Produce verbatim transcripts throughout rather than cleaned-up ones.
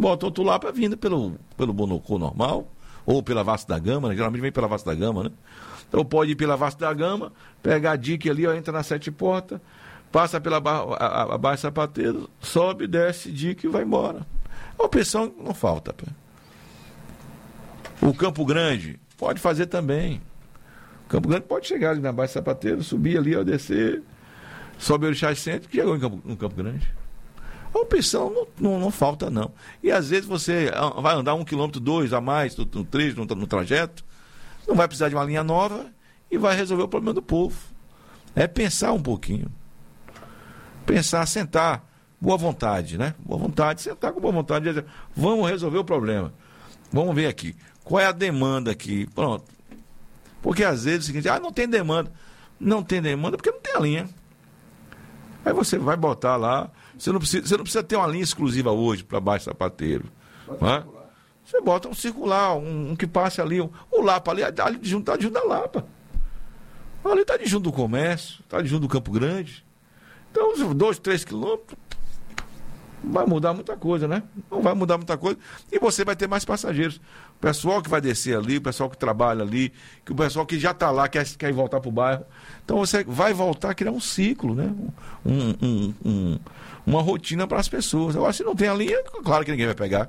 bota outro Lapa vindo pelo, pelo Bonocô normal, ou pela Vasco da Gama, né? Geralmente vem pela Vasco da Gama, né? Então pode ir pela Vasco da Gama, pegar a dique ali, ó, entra na Sete Portas, passa pela Barra, a, a Barra Sapateiro, sobe, desce, dique e vai embora. A opção não falta. Pô. O Campo Grande pode fazer também. O Campo Grande pode chegar ali na Barra Sapateiro, subir ali, ó, descer, sobe o Orixás Centro, que chegou em Campo, no Campo Grande. A opção não, não, não falta, não. E às vezes você vai andar um quilômetro, dois a mais no, no trecho, no, no trajeto, não vai precisar de uma linha nova e vai resolver o problema do povo. É pensar um pouquinho. Pensar, sentar, boa vontade, né? Boa vontade, sentar com boa vontade e dizer, vamos resolver o problema. Vamos ver aqui. Qual é a demanda aqui? Pronto. Porque às vezes é o seguinte, ah, não tem demanda. Não tem demanda porque não tem a linha. Aí você vai botar lá, você não precisa, você não precisa ter uma linha exclusiva hoje para Baixo Sapateiro. Né? Você bota um circular, um, um que passe ali, um, o Lapa ali, ali de junto, tá de junto da Lapa. Ali está de junto do comércio, está de junto do Campo Grande. Então, dois, três quilômetros, não vai mudar muita coisa, né? Não vai mudar muita coisa. E você vai ter mais passageiros. O pessoal que vai descer ali, o pessoal que trabalha ali, que o pessoal que já está lá, quer, quer voltar para o bairro. Então, você vai voltar a criar um ciclo, né? Um, um, um, uma rotina para as pessoas. Agora, se não tem a linha, claro que ninguém vai pegar.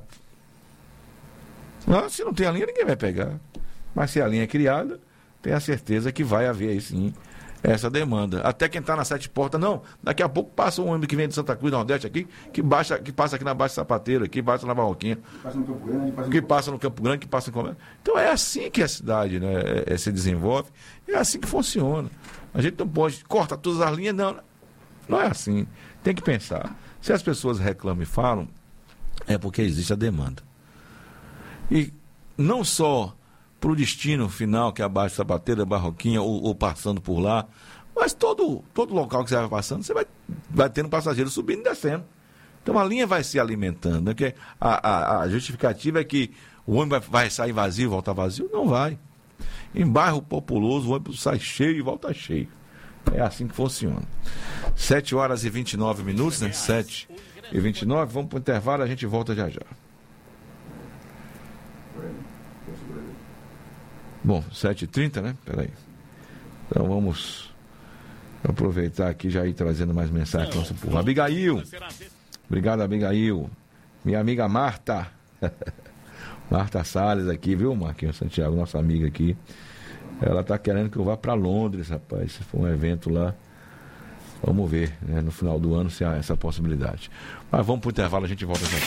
Não, se não tem a linha, ninguém vai pegar. Mas se a linha é criada, tenha certeza que vai haver aí sim essa demanda. Até quem está na Sete Portas, não, daqui a pouco passa um ônibus que vem de Santa Cruz do Nordeste aqui, que, baixa, que passa aqui na Baixa Sapateiro, que passa na Barroquinha, que passa no Campo Grande, passa no, que passa no Campo Grande, que passa no Comércio. Então é assim que a cidade, né, é, é, se desenvolve, é assim que funciona. A gente não pode cortar todas as linhas, não, não é assim. Tem que pensar. Se as pessoas reclamam e falam, é porque existe a demanda. E não só para o destino final, que é a Baixa Sapateira, Barroquinha, ou, ou passando por lá, mas todo, todo local que você vai passando, você vai, vai tendo passageiros subindo e descendo. Então a linha vai se alimentando. Né? Que a, a, a justificativa é que o ônibus vai, vai sair vazio e voltar vazio? Não vai. Em bairro populoso, o ônibus sai cheio e volta cheio. É assim que funciona. sete horas e vinte e nove minutos, né? sete e vinte e nove, vamos para o intervalo, a gente volta já já. Bom, sete e trinta, né? Peraí. Então vamos aproveitar aqui já ir trazendo mais mensagem. Nossa, por Abigail. Obrigado, Abigail. Minha amiga Marta. Marta Salles aqui, viu, Marquinhos Santiago, nossa amiga aqui. Ela tá querendo que eu vá para Londres, rapaz. Se for um evento lá, vamos ver, né? No final do ano se há essa possibilidade. Mas vamos pro intervalo, a gente volta já.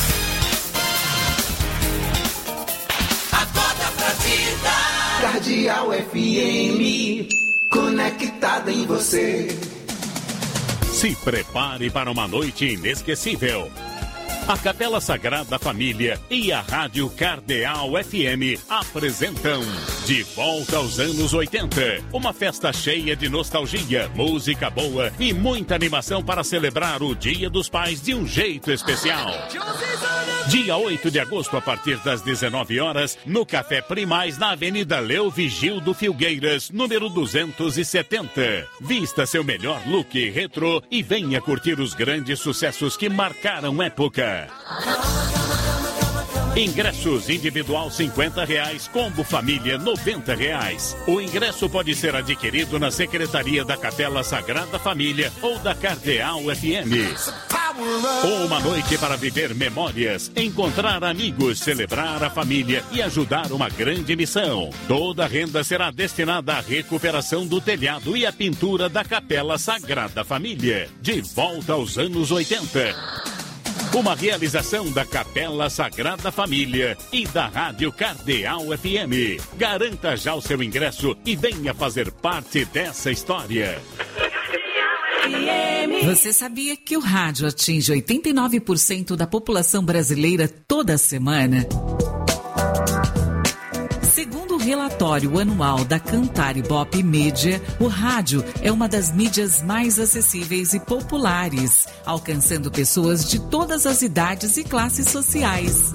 Cardeal F M, conectado em você. Se prepare para uma noite inesquecível. A Capela Sagrada Família e a Rádio Cardeal F M apresentam De Volta aos Anos oitenta. Uma festa cheia de nostalgia, música boa e muita animação para celebrar o Dia dos Pais de um jeito especial. Dia oito de agosto, a partir das dezenove horas, no Café Primaz, na Avenida Leo Vigildo Filgueiras, número duzentos e setenta. Vista seu melhor look retrô e venha curtir os grandes sucessos que marcaram época. Ingressos individual cinquenta reais, combo família noventa reais. O ingresso pode ser adquirido na Secretaria da Capela Sagrada Família ou da Cardeal F M. Uma noite para viver memórias, encontrar amigos, celebrar a família e ajudar uma grande missão. Toda a renda será destinada à recuperação do telhado e à pintura da Capela Sagrada Família. De volta aos anos oitenta. Uma realização da Capela Sagrada Família e da Rádio Cardeal F M. Garanta já o seu ingresso e venha fazer parte dessa história. Você sabia que o rádio atinge oitenta e nove por cento da população brasileira toda semana? Segundo o relatório anual da Cantar Ibope Mídia, o rádio é uma das mídias mais acessíveis e populares, alcançando pessoas de todas as idades e classes sociais.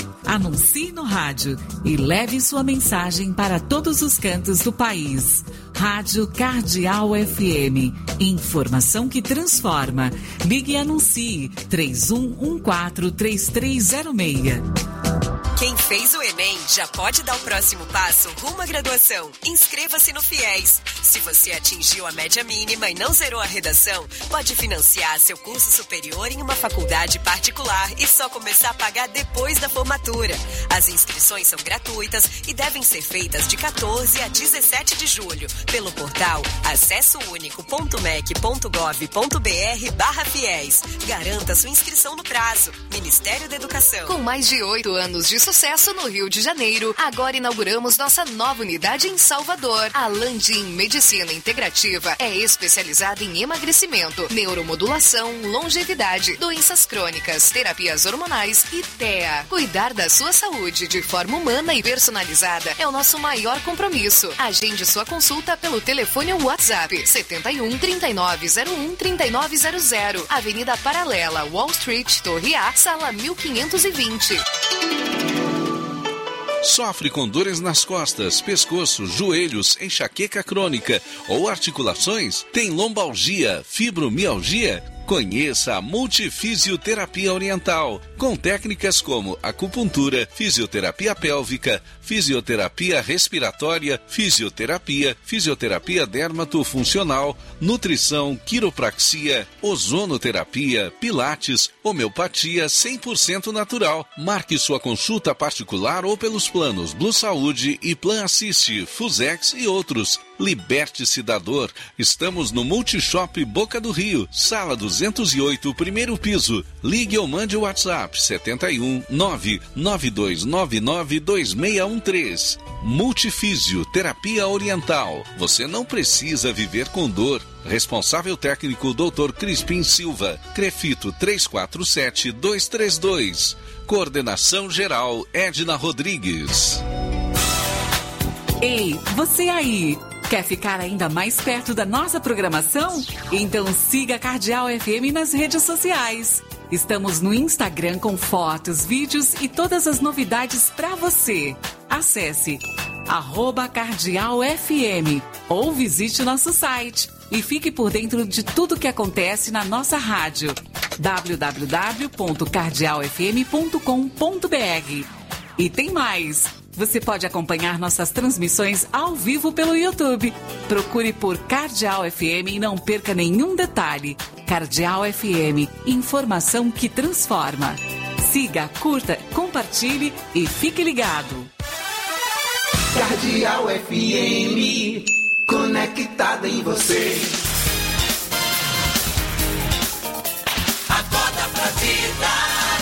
Anuncie no rádio e leve sua mensagem para todos os cantos do país. Rádio Cardeal F M. Informação que transforma. Ligue e anuncie três um um quatro, três três zero seis. Quem fez o Enem já pode dar o próximo passo rumo à graduação. Inscreva-se no FIES. Se você atingiu a média mínima e não zerou a redação, pode financiar seu curso superior em uma faculdade particular e só começar a pagar depois da formatura. As inscrições são gratuitas e devem ser feitas de quatorze a dezessete de julho pelo portal acessounico.mec.gov.br barra FIES. Garanta sua inscrição no prazo. Ministério da Educação. Com mais de oito anos de sucesso no Rio de Janeiro, agora inauguramos nossa nova unidade em Salvador. A Landim Medicina Integrativa é especializada em emagrecimento, neuromodulação, longevidade, doenças crônicas, terapias hormonais e T E A. Cuidar da sua saúde de forma humana e personalizada é o nosso maior compromisso. Agende sua consulta pelo telefone ou WhatsApp setenta e um, trinta e nove zero um, trinta e nove zero zero, Avenida Paralela, Wall Street, Torre A, sala mil quinhentos e vinte. Sofre com dores nas costas, pescoço, joelhos, enxaqueca crônica ou articulações? Tem lombalgia, fibromialgia? Conheça a Multifisioterapia Oriental, com técnicas como acupuntura, fisioterapia pélvica, fisioterapia respiratória, fisioterapia, fisioterapia dermatofuncional, nutrição, quiropraxia, ozonoterapia, pilates, homeopatia cem por cento natural. Marque sua consulta particular ou pelos planos Blue Saúde e Plan Assist, Fusex e outros. Liberte-se da dor. Estamos no Multishop Boca do Rio, sala duzentos e oito, primeiro piso. Ligue ou mande o WhatsApp setenta e um, nove nove dois nove nove, dois seis um três. Multifísio Terapia Oriental. Você não precisa viver com dor. Responsável técnico doutor Crispim Silva. Crefito três quatro sete, dois três dois. Coordenação geral Edna Rodrigues. Ei, você aí! Quer ficar ainda mais perto da nossa programação? Então siga a Cardeal F M nas redes sociais. Estamos no Instagram com fotos, vídeos e todas as novidades para você. Acesse arroba Cardeal F M ou visite nosso site e fique por dentro de tudo que acontece na nossa rádio. w w w ponto cardeal f m ponto com ponto b r. E tem mais! Você pode acompanhar nossas transmissões ao vivo pelo YouTube. Procure por Cardeal F M e não perca nenhum detalhe. Cardeal F M, informação que transforma. Siga, curta, compartilhe e fique ligado. Cardeal F M, conectada em você. Acorda pra vida.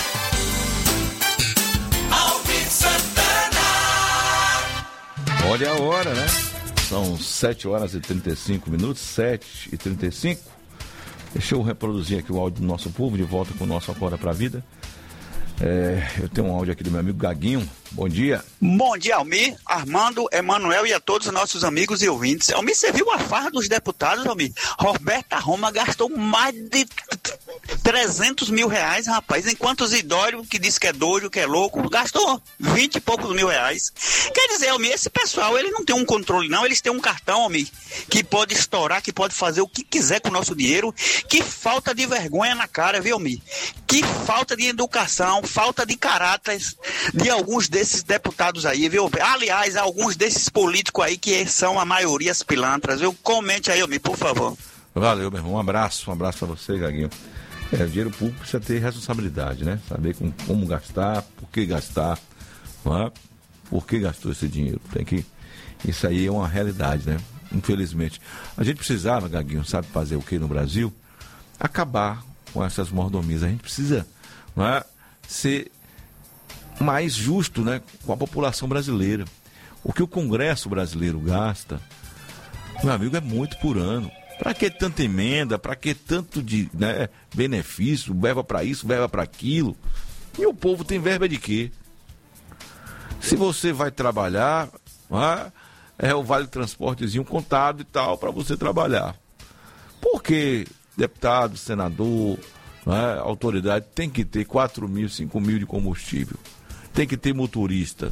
Olha a hora, né? São sete horas e trinta e cinco minutos, sete e trinta e cinco. Deixa eu reproduzir aqui o áudio do nosso povo, de volta com o nosso Acorda pra Vida. É, eu tenho um áudio aqui do meu amigo Gaguinho. Bom dia. Bom dia, Almir, Armando, Emanuel e a todos os nossos amigos e ouvintes. Almir, você viu a farra dos deputados, Almir? Roberta Roma gastou mais de trezentos mil reais, rapaz, enquanto o Zidório, que diz que é doido, que é louco, gastou vinte e poucos mil reais. Quer dizer, Almir, esse pessoal, ele não tem um controle não, eles têm um cartão, Almir, que pode estourar, que pode fazer o que quiser com o nosso dinheiro. Que falta de vergonha na cara, viu, Almir? Que falta de educação, falta de caráter de alguns desses deputados aí, viu? Aliás, alguns desses políticos aí que são a maioria as pilantras, viu? Comente aí, Almir, por favor. Valeu, meu irmão. Um abraço, um abraço pra você, Gaguinho. É, o dinheiro público precisa ter responsabilidade, né? Saber com, como gastar, por que gastar, não é? Por que gastou esse dinheiro. Tem que... Isso aí é uma realidade, né? Infelizmente. A gente precisava, Gaguinho, sabe fazer o que no Brasil? Acabar com essas mordomias. A gente precisa, não é? Ser mais justo, né, com a população brasileira. O que o Congresso brasileiro gasta, meu amigo, é muito por ano. Para que tanta emenda? Para que tanto de, né, benefício? Verba para isso, verba para aquilo. E o povo tem verba de quê? Se você vai trabalhar, é, é o vale transportezinho contado e tal para você trabalhar. Por que deputado, senador, né, autoridade tem que ter quatro mil, cinco mil de combustível? Tem que ter motorista.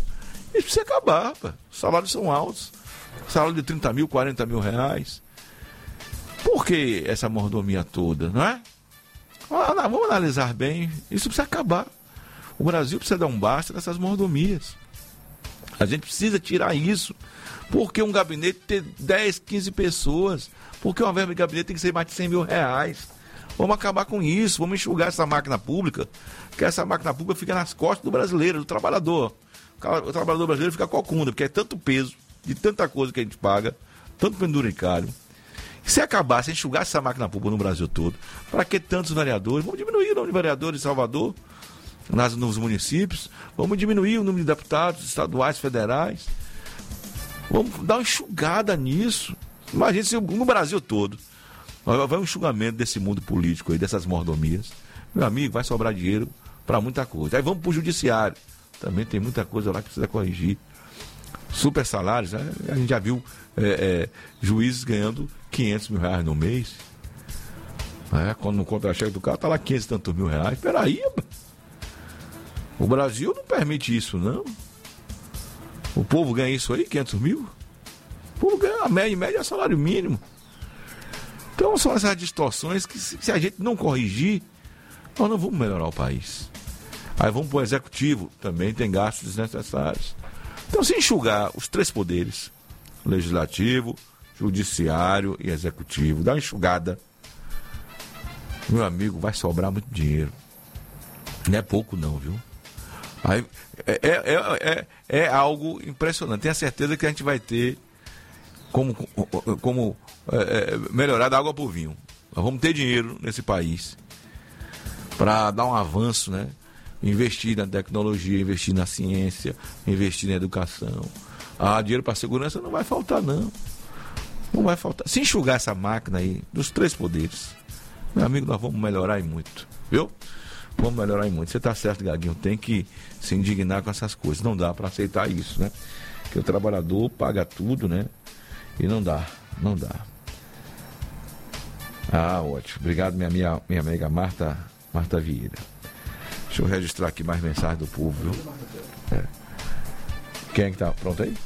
Isso precisa acabar, rapaz. Os salários são altos. Salário de trinta mil, quarenta mil reais. Por que essa mordomia toda, não é? Vamos analisar bem. Isso precisa acabar. O Brasil precisa dar um basta nessas mordomias. A gente precisa tirar isso. Porque um gabinete tem dez, quinze pessoas. Porque uma verba de gabinete tem que ser mais de cem mil reais. Vamos acabar com isso. Vamos enxugar essa máquina pública. Que essa máquina pública fica nas costas do brasileiro, do trabalhador. O trabalhador brasileiro fica cocunda, porque é tanto peso de tanta coisa que a gente paga, tanto penduricário. Se acabar, se enxugar essa máquina pública no Brasil todo, para que tantos vereadores? Vamos diminuir o número de vereadores em Salvador, nas, nos municípios. Vamos diminuir o número de deputados estaduais, federais. Vamos dar uma enxugada nisso. Imagina se no Brasil todo vai um enxugamento desse mundo político aí, dessas mordomias. Meu amigo, vai sobrar dinheiro para muita coisa. Aí vamos para o judiciário. Também tem muita coisa lá que precisa corrigir. Super salários, né? A gente já viu é, é, juízes ganhando quinhentos mil reais no mês. É, quando no contra-cheque do carro tá lá quinhentos e tantos mil reais. Peraí, mano. O Brasil não permite isso, não. O povo ganha isso aí, quinhentos mil? O povo ganha a média, em média, salário mínimo. Então são essas distorções que, se, se a gente não corrigir, nós não vamos melhorar o país. Aí vamos para o executivo, também tem gastos desnecessários. Então, se enxugar os três poderes, legislativo, judiciário e executivo, dá uma enxugada, meu amigo, vai sobrar muito dinheiro. Não é pouco não, viu? Aí, é, é, é, é algo impressionante. Tenho a certeza que a gente vai ter como, como é, melhorar da água para o vinho. Nós vamos ter dinheiro nesse país para dar um avanço, né? Investir na tecnologia, investir na ciência, investir na educação. Ah, dinheiro para segurança não vai faltar, não. Não vai faltar. Se enxugar essa máquina aí, dos três poderes, meu amigo, nós vamos melhorar e muito. Viu? Vamos melhorar e muito. Você está certo, Gaguinho, tem que se indignar com essas coisas. Não dá para aceitar isso, né? Porque o trabalhador paga tudo, né? E não dá, não dá. Ah, ótimo. Obrigado, minha, minha, minha amiga Marta, Marta Vieira. Deixa eu registrar aqui mais mensagens do povo, viu? É. Quem é que tá pronto aí?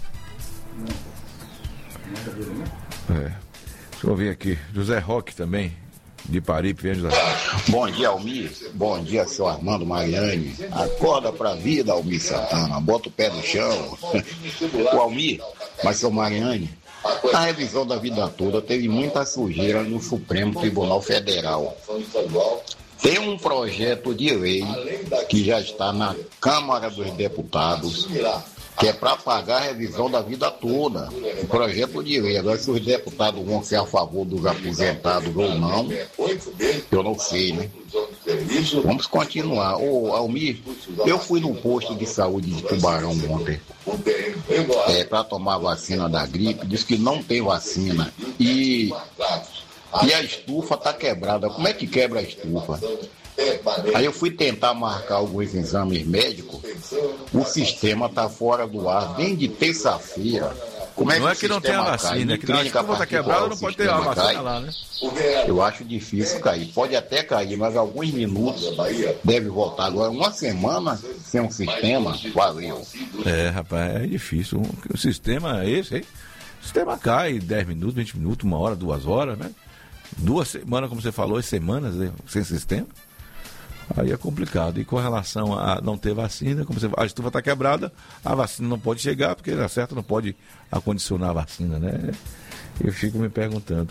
É. Deixa eu ver aqui. José Roque também, de Paripe. Bom dia, Almir. Bom dia, seu Armando Mariani. Acorda pra vida, Almir Santana. Bota o pé no chão. O Almir, mas seu Mariani, na revisão da vida toda teve muita sujeira no Supremo Tribunal Federal. Tem um projeto de lei que já está na Câmara dos Deputados, que é para pagar a revisão da vida toda. O projeto de lei. Agora, se os deputados vão ser a favor dos aposentados ou não, eu não sei, né? Vamos continuar. Ô, Almir, eu fui num posto de saúde de Tubarão ontem, é, para tomar a vacina da gripe. Diz que não tem vacina. E... E a estufa está quebrada. Como é que quebra a estufa? Aí eu fui tentar marcar alguns exames médicos. O sistema está fora do ar desde terça-feira. Como é que não é que não tem a vacina, é que a estufa está quebrada, não pode ter a vacina cai? Lá, né? Eu acho difícil cair. Pode até cair, mas alguns minutos deve voltar. Agora, uma semana sem um sistema, valeu. É, rapaz, é difícil. O sistema é esse, hein? O sistema cai dez minutos, vinte minutos, uma hora, duas horas, né? Duas semanas, como você falou, as semanas né, sem sistema, aí é complicado. E com relação a não ter vacina, como você, a estufa está quebrada, a vacina não pode chegar, porque na certa não pode acondicionar a vacina, né? Eu fico me perguntando.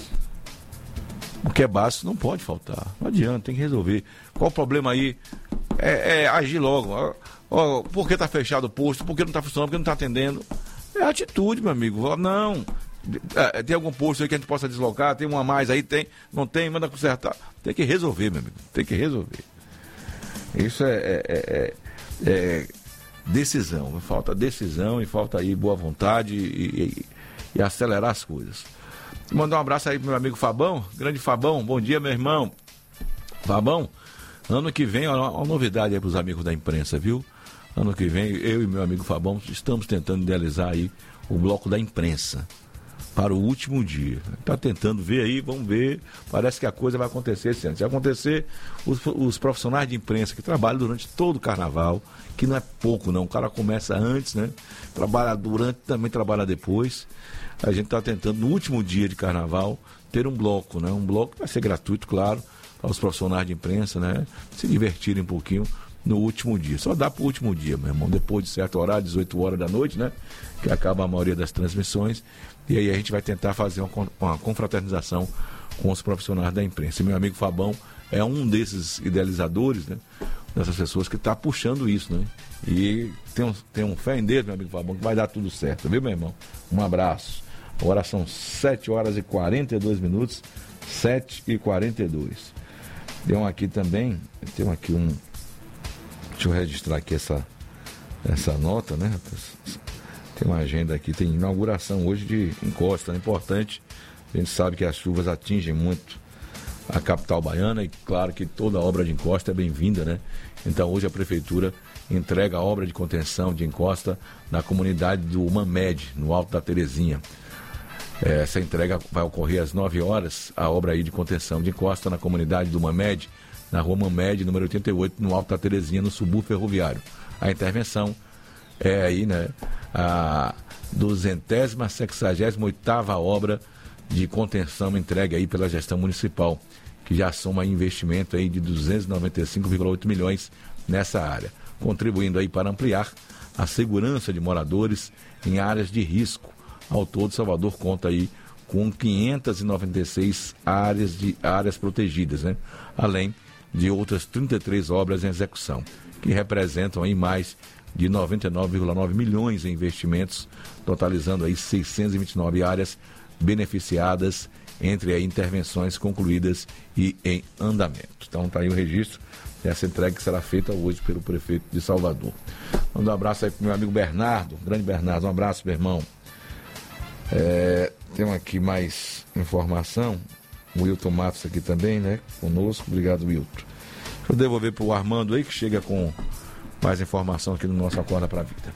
O que é básico não pode faltar. Não adianta, tem que resolver. Qual o problema aí? É, é agir logo. Ó, ó, por que está fechado o posto? Por que não está funcionando? Por que não está atendendo? É atitude, meu amigo. Não. Tem algum posto aí que a gente possa deslocar? Tem uma a mais aí? Tem? Não tem? Manda consertar. Tem que resolver, meu amigo. Tem que resolver. Isso é, é, é, é decisão. Falta decisão e falta aí boa vontade e, e, e acelerar as coisas. Vou mandar um abraço aí pro meu amigo Fabão. Grande Fabão. Bom dia, meu irmão. Fabão, ano que vem, ó, uma novidade aí pros amigos da imprensa, viu? Ano que vem, eu e meu amigo Fabão estamos tentando idealizar aí o bloco da imprensa. para o último dia. Está tentando ver aí, vamos ver. Parece que a coisa vai acontecer esse ano. Se acontecer, os, os profissionais de imprensa que trabalham durante todo o carnaval, que não é pouco não, o cara começa antes, né? Trabalha durante, também trabalha depois. A gente está tentando, no último dia de carnaval, ter um bloco, né? Um bloco que vai ser gratuito, claro, para os profissionais de imprensa, né? Se divertirem um pouquinho no último dia. Só dá para o último dia, meu irmão. Depois de certo horário, dezoito horas da noite, né? Que acaba a maioria das transmissões. E aí a gente vai tentar fazer uma, uma confraternização com os profissionais da imprensa. E meu amigo Fabão é um desses idealizadores, né? Dessas pessoas que está puxando isso, né? E tem um, tem um fé em Deus, meu amigo Fabão, que vai dar tudo certo, viu, meu irmão? Um abraço. Agora são sete horas e quarenta e dois minutos. sete e quarenta e dois. Tem um aqui também, tem aqui um... Deixa eu registrar aqui essa, essa nota, né? Tem uma agenda aqui, tem inauguração hoje de encosta, é importante. A gente sabe que as chuvas atingem muito a capital baiana e claro que toda obra de encosta é bem-vinda, né? Então hoje a prefeitura entrega a obra de contenção de encosta na comunidade do Mamed, no Alto da Terezinha. Essa entrega vai ocorrer às nove horas, a obra aí de contenção de encosta na comunidade do Mamed, na rua Mamed, número oitenta e oito, no Alto da Terezinha, no subúrbio ferroviário. A intervenção é aí, né, a duzentésima, sexagésima oitava obra de contenção entregue aí pela gestão municipal, que já soma investimento aí de duzentos e noventa e cinco vírgula oito milhões nessa área, contribuindo aí para ampliar a segurança de moradores em áreas de risco. Ao todo, Salvador conta aí com quinhentas e noventa e seis áreas, de, áreas protegidas, né? Além de outras trinta e três obras em execução, que representam aí mais de noventa e nove vírgula nove milhões em investimentos, totalizando aí seiscentas e vinte e nove áreas beneficiadas entre aí intervenções concluídas e em andamento. Então está aí o registro dessa entrega que será feita hoje pelo prefeito de Salvador. Manda um abraço aí para o meu amigo Bernardo, grande Bernardo, um abraço, meu irmão. É, tem aqui mais informação, o Wilton Matos aqui também, né, conosco, obrigado, Wilton. Deixa eu devolver para o Armando aí, que chega com mais informação aqui no nosso Acorda para a Vida.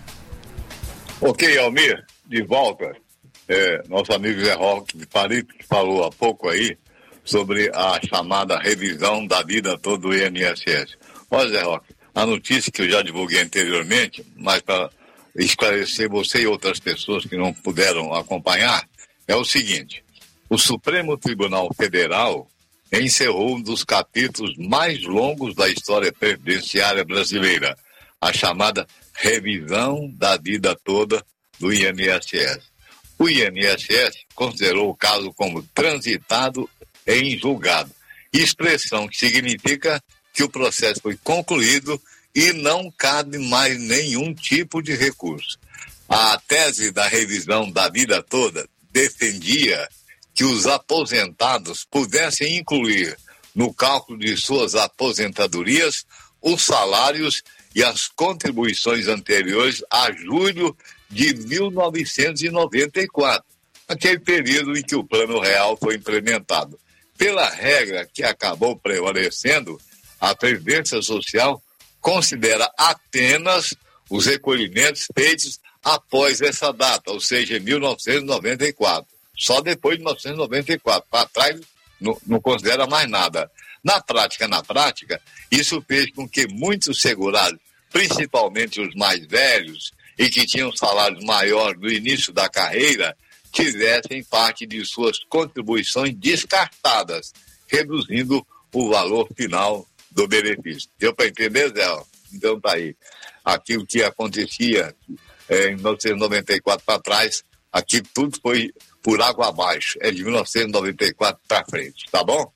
Ok, Almir, de volta. É, nosso amigo Zé Roque de Palito, que falou há pouco aí sobre a chamada revisão da vida toda do I N S S. Olha, Zé Roque, a notícia que eu já divulguei anteriormente, mas para esclarecer você e outras pessoas que não puderam acompanhar, é o seguinte: o Supremo Tribunal Federal encerrou um dos capítulos mais longos da história previdenciária brasileira, a chamada revisão da vida toda do I N S S. O I N S S considerou o caso como transitado em julgado, expressão que significa que o processo foi concluído e não cabe mais nenhum tipo de recurso. A tese da revisão da vida toda defendia que os aposentados pudessem incluir no cálculo de suas aposentadorias os salários e as contribuições anteriores a julho de mil novecentos e noventa e quatro, aquele período em que o Plano Real foi implementado. Pela regra que acabou prevalecendo, a Previdência Social considera apenas os recolhimentos feitos após essa data, ou seja, em mil novecentos e noventa e quatro. Só depois de mil novecentos e noventa e quatro. Para trás, não, não considera mais nada. Na prática, na prática, isso fez com que muitos segurados, principalmente os mais velhos, e que tinham salários maiores no início da carreira, tivessem parte de suas contribuições descartadas, reduzindo o valor final do benefício. Deu para entender, Zé? Então tá aí. Aquilo que acontecia é, em mil novecentos e noventa e quatro para trás, aqui tudo foi por água abaixo. É de mil novecentos e noventa e quatro para frente, tá bom?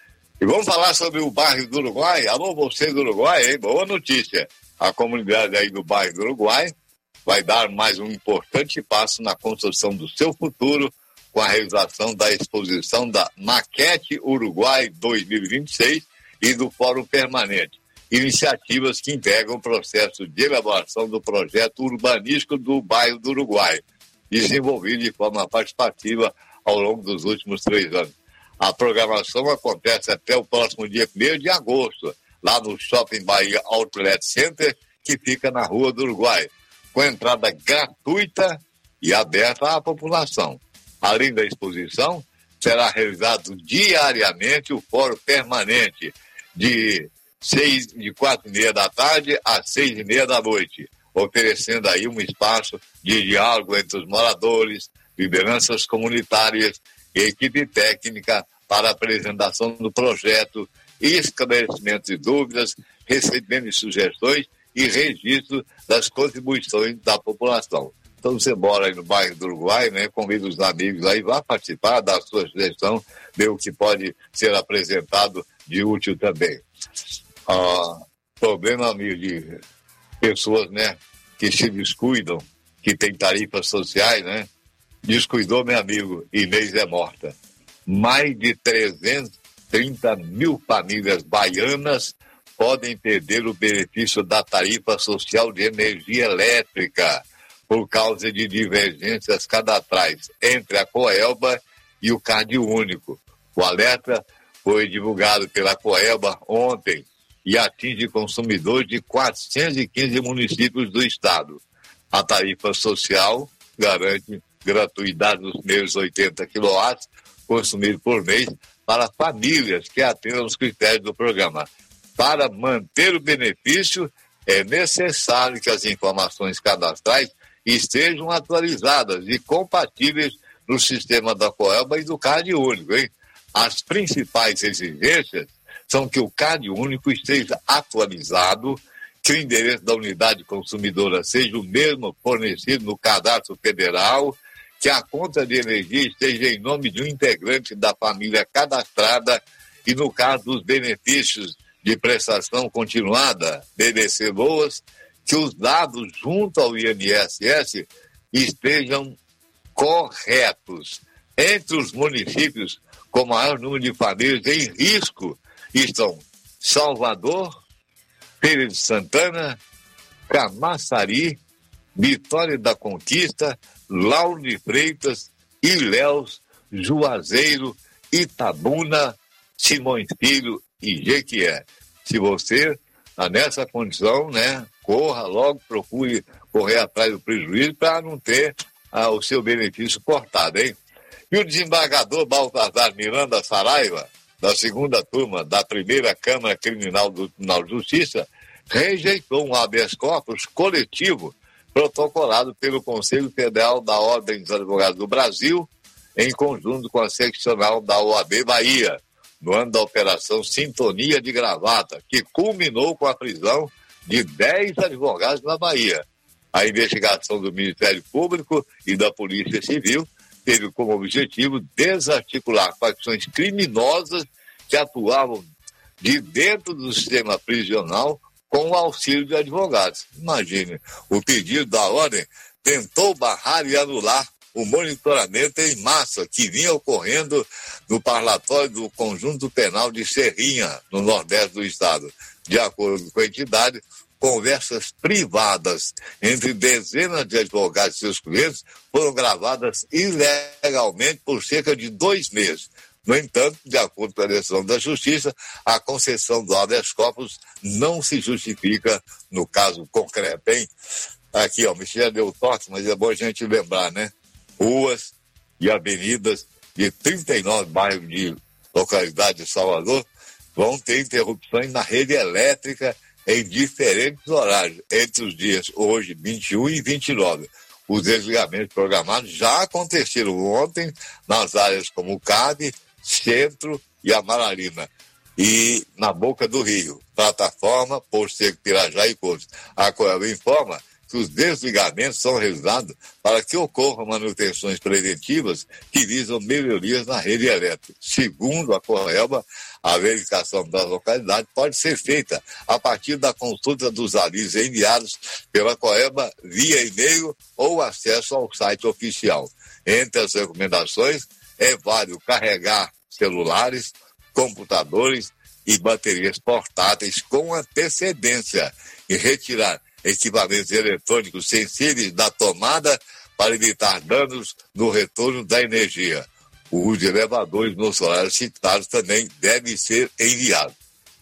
E vamos falar sobre o bairro do Uruguai. Alô, você do Uruguai, hein? Boa notícia. A comunidade aí do bairro do Uruguai vai dar mais um importante passo na construção do seu futuro com a realização da exposição da Maquete Uruguai dois mil e vinte e seis e do Fórum Permanente, iniciativas que integram o processo de elaboração do projeto urbanístico do bairro do Uruguai, desenvolvido de forma participativa ao longo dos últimos três anos. A programação acontece até o próximo dia primeiro de agosto, lá no Shopping Bahia Outlet Center, que fica na Rua do Uruguai, com entrada gratuita e aberta à população. Além da exposição, será realizado diariamente o fórum permanente de, seis, de quatro e meia da tarde às seis e meia da noite, oferecendo aí um espaço de diálogo entre os moradores, lideranças comunitárias e equipe técnica para a apresentação do projeto, esclarecimento de dúvidas, recebimento de sugestões e registro das contribuições da população. Então você mora aí no bairro do Uruguai, né? Convida os amigos aí, vá participar da sua sugestão, ver o que pode ser apresentado de útil também. Ah, problema, amigo, de pessoas, né, que se descuidam, que tem tarifas sociais, né? Descuidou, meu amigo, Inês é morta. Mais de trezentos e trinta mil famílias baianas podem perder o benefício da tarifa social de energia elétrica por causa de divergências cadastrais entre a Coelba e o Cade Único. O alerta foi divulgado pela Coelba ontem e atinge consumidores de quatrocentos e quinze municípios do estado. A tarifa social garante gratuidade dos primeiros oitenta quilowatts consumidos por mês para famílias que atendam os critérios do programa. Para manter o benefício, é necessário que as informações cadastrais estejam atualizadas e compatíveis no sistema da Coelba e do Cade Único, hein? As principais exigências são que o Cade Único esteja atualizado, que o endereço da unidade consumidora seja o mesmo fornecido no cadastro federal, que a conta de energia esteja em nome de um integrante da família cadastrada e, no caso dos benefícios de prestação continuada, B D C Boas, que os dados junto ao I N S S estejam corretos. Entre os municípios com maior número de famílias em risco estão Salvador, Feira de Santana, Camaçari, Vitória da Conquista, Lauro de Freitas, Ilhéus, Juazeiro, Itabuna, Simões Filho e Jequié. Se você está nessa condição, né, corra logo, procure correr atrás do prejuízo para não ter ah, o seu benefício cortado, hein? E o desembargador Baltazar Miranda Saraiva, da segunda turma da primeira Câmara Criminal do Tribunal de Justiça, rejeitou um habeas corpus coletivo protocolado pelo Conselho Federal da Ordem dos Advogados do Brasil, em conjunto com a seccional da O A B Bahia, no ano da Operação Sintonia de Gravata, que culminou com a prisão de dez advogados na Bahia. A investigação do Ministério Público e da Polícia Civil teve como objetivo desarticular facções criminosas que atuavam de dentro do sistema prisional com o auxílio de advogados. Imagine, o pedido da ordem tentou barrar e anular o monitoramento em massa que vinha ocorrendo no parlatório do Conjunto Penal de Serrinha, no nordeste do estado. De acordo com a entidade, conversas privadas entre dezenas de advogados e seus clientes foram gravadas ilegalmente por cerca de dois meses. No entanto, de acordo com a decisão da Justiça, a concessão do habeas corpus não se justifica no caso concreto, hein? Aqui, ó, o Michel deu toque, mas é bom a gente lembrar, né? Ruas e avenidas de trinta e nove bairros de localidade de Salvador vão ter interrupções na rede elétrica em diferentes horários, entre os dias hoje, vinte e um e vinte e nove. Os desligamentos programados já aconteceram ontem nas áreas como o Cabe, Centro e Amaralina. E na Boca do Rio, Plataforma, Porto Seco, Pirajá e Coutos. A Coelba informa que os desligamentos são realizados para que ocorram manutenções preventivas que visam melhorias na rede elétrica. Segundo a Coelba, a verificação das localidades pode ser feita a partir da consulta dos avisos enviados pela Coelba via e-mail ou acesso ao site oficial. Entre as recomendações, é válido carregar celulares, computadores e baterias portáteis com antecedência e retirar equipamentos eletrônicos sensíveis da tomada para evitar danos no retorno da energia. O uso de elevadores nos horários citados também deve ser enviado.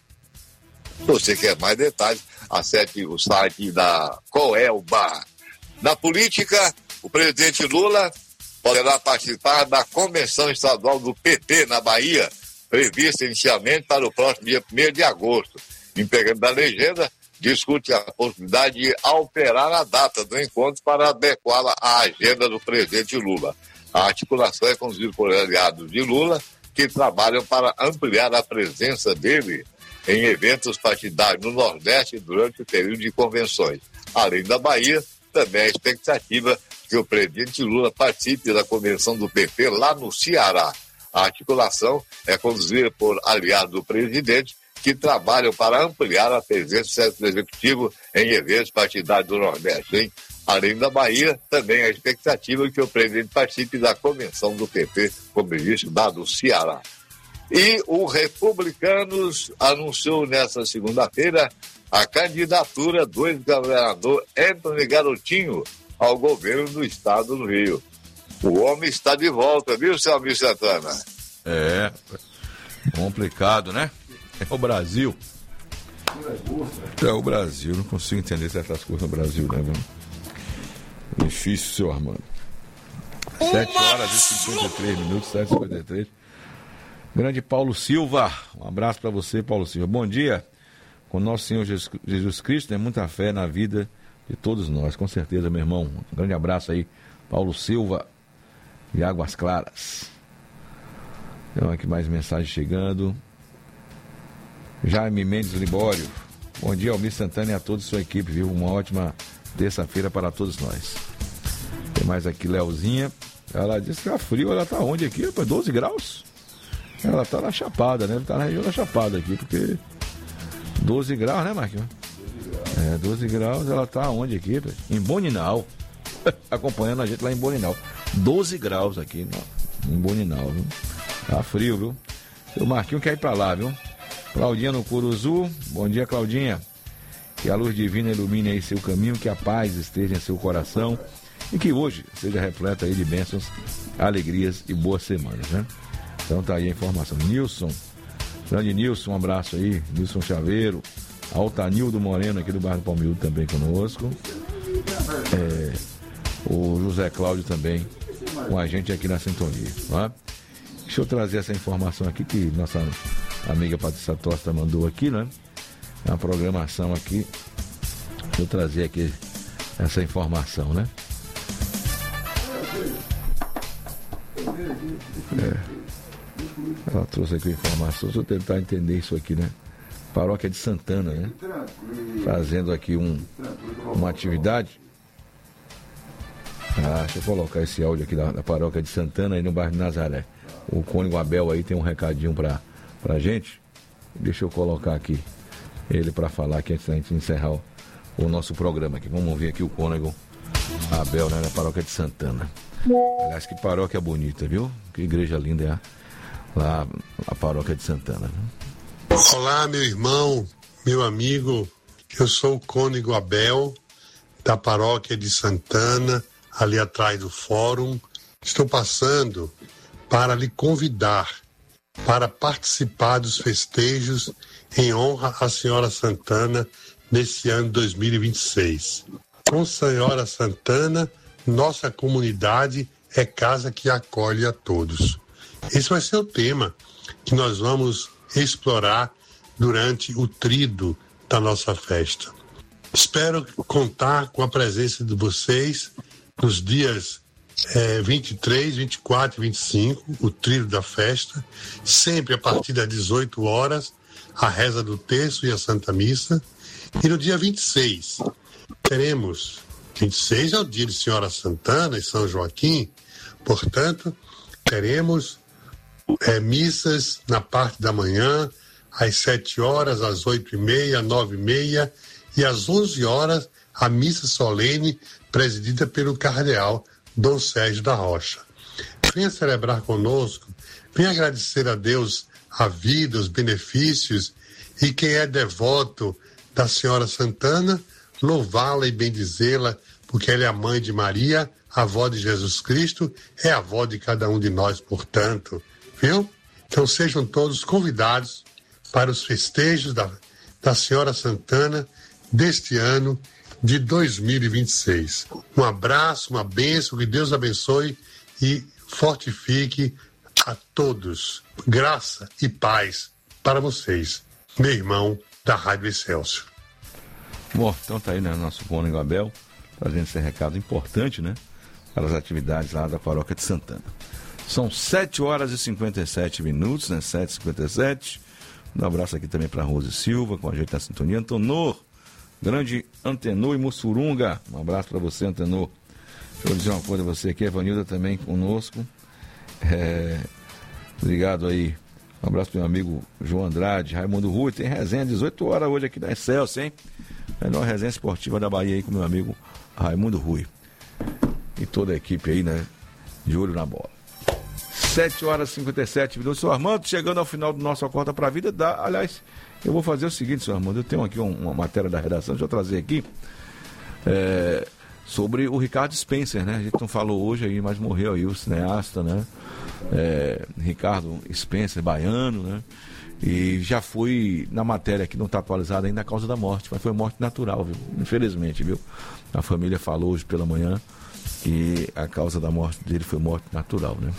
Se você quer mais detalhes, acesse o site da Coelba. Na política, o presidente Lula poderá participar da convenção estadual do P T na Bahia, prevista inicialmente para o próximo dia primeiro de agosto. Integrante da legenda discute a possibilidade de alterar a data do encontro para adequá-la à agenda do presidente Lula. A articulação é conduzida por aliados de Lula, que trabalham para ampliar a presença dele em eventos partidários no Nordeste durante o período de convenções. Além da Bahia, também a expectativa que o presidente Lula participe da convenção do P T lá no Ceará. A articulação é conduzida por aliados do presidente, que trabalham para ampliar a presença do Centro Executivo em eventos partidários do Nordeste. Hein? Além da Bahia, também a expectativa que o presidente participe da convenção do P T, como disse, lá do Ceará. E o Republicanos anunciou nesta segunda-feira a candidatura do ex-governador Antony Garotinho ao governo do estado do Rio. O homem está de volta, viu, seu Almir Santana? É, complicado, né? É o Brasil. É o Brasil, não consigo entender certas coisas no Brasil, né, mano? Difícil, seu Armando. sete horas e cinquenta e três minutos, sete e cinquenta e três. Grande Paulo Silva, um abraço para você, Paulo Silva. Bom dia. Com nosso Senhor Jesus Cristo, tem muita fé na vida de todos nós, com certeza, meu irmão. Um grande abraço aí, Paulo Silva, de Águas Claras. Então, aqui mais mensagem chegando. Jaime Mendes Libório. Bom dia, Almir Santana e a toda a sua equipe, viu? Uma ótima terça-feira para todos nós. Tem mais aqui, Leozinha. Ela disse que tá frio, ela tá onde aqui? Rapaz, doze graus? Ela tá na Chapada, né? Tá na região da Chapada aqui, porque doze graus, né, Marquinhos? É, doze graus, ela tá onde aqui? Em Boninal. Acompanhando a gente lá em Boninal. doze graus aqui, em Boninal, viu? Tá frio, viu? O Marquinhos quer ir pra lá, viu? Claudinha no Curuzu. Bom dia, Claudinha. Que a luz divina ilumine aí seu caminho, que a paz esteja em seu coração e que hoje seja repleta aí de bênçãos, alegrias e boas semanas, né? Então tá aí a informação. Nilson, grande Nilson, um abraço aí. Nilson Chaveiro. Altanildo Moreno aqui do bairro do Palmildo também conosco. É, o José Cláudio também com a gente aqui na sintonia, tá? Deixa eu trazer essa informação aqui que nossa amiga Patrícia Tosta mandou aqui, né? É uma programação aqui. Deixa eu trazer aqui essa informação, né? É. Ela trouxe aqui a informação, deixa eu tentar entender isso aqui, né? Paróquia de Santana, né? Fazendo aqui um, uma atividade. Ah, deixa eu colocar esse áudio aqui da, da Paróquia de Santana aí no bairro de Nazaré. O Cônigo Abel aí tem um recadinho pra, pra gente. Deixa eu colocar aqui ele pra falar aqui antes da gente encerrar o, o nosso programa aqui. Vamos ouvir aqui o Cônigo Abel, né? Na Paróquia de Santana. Aliás, que paróquia bonita, viu? Que igreja linda é a, lá a Paróquia de Santana. Olá, meu irmão, meu amigo. Eu sou o Cônigo Abel, da Paróquia de Santana, ali atrás do fórum. Estou passando para lhe convidar para participar dos festejos em honra à Senhora Santana nesse ano dois mil e vinte e seis. Com Senhora Santana, nossa comunidade é casa que acolhe a todos. Esse vai ser o tema que nós vamos explorar durante o tríduo da nossa festa. Espero contar com a presença de vocês nos dias é, vinte e três, vinte e quatro e vinte e cinco, o tríduo da festa, sempre a partir das dezoito horas, a reza do terço e a Santa Missa. E no dia vinte e seis, teremos, vinte e seis é o dia de Senhora Santana e São Joaquim, portanto, teremos é, missas na parte da manhã, às sete horas, às oito e meia, às nove e meia e às onze horas, a missa solene presidida pelo cardeal Dom Sérgio da Rocha. Venha celebrar conosco, venha agradecer a Deus a vida, os benefícios, e quem é devoto da Senhora Santana, louvá-la e bendizê-la, porque ela é a mãe de Maria, a avó de Jesus Cristo, é a avó de cada um de nós, portanto, viu? Então sejam todos convidados para os festejos da, da Senhora Santana deste ano de dois mil e vinte e seis. Um abraço, uma bênção, que Deus abençoe e fortifique a todos. Graça e paz para vocês, meu irmão da Rádio Excelsior. Bom, então tá aí, né, nosso Cônego Abel, trazendo esse recado importante, né, para as atividades lá da Paróquia de Santana. São sete horas e cinquenta e sete minutos, né, sete e cinquenta e sete. Um abraço aqui também para Rose Silva, com a gente na sintonia. Antenor, grande Antenor e Mussurunga, um abraço para você, Antenor. Deixa eu dizer uma coisa a você aqui, Evanilda também conosco. É, obrigado aí. Um abraço para o meu amigo João Andrade, Raimundo Rui. Tem resenha dezoito horas hoje aqui da Excelsior, hein? Melhor resenha esportiva da Bahia aí com meu amigo Raimundo Rui. E toda a equipe aí, né? De olho na bola. sete horas e cinquenta e sete minutos. Senhor Armando, chegando ao final do nosso Acorda pra Vida, dá, aliás, eu vou fazer o seguinte, senhor Armando, eu tenho aqui um, uma matéria da redação, deixa eu trazer aqui, é, sobre o Ricardo Spencer, né? A gente não falou hoje aí, mas morreu aí o cineasta, né? É, Ricardo Spencer, baiano, né? E já foi na matéria que não está atualizada ainda a causa da morte, mas foi morte natural, viu? Infelizmente, viu? A família falou hoje pela manhã que a causa da morte dele foi morte natural, né?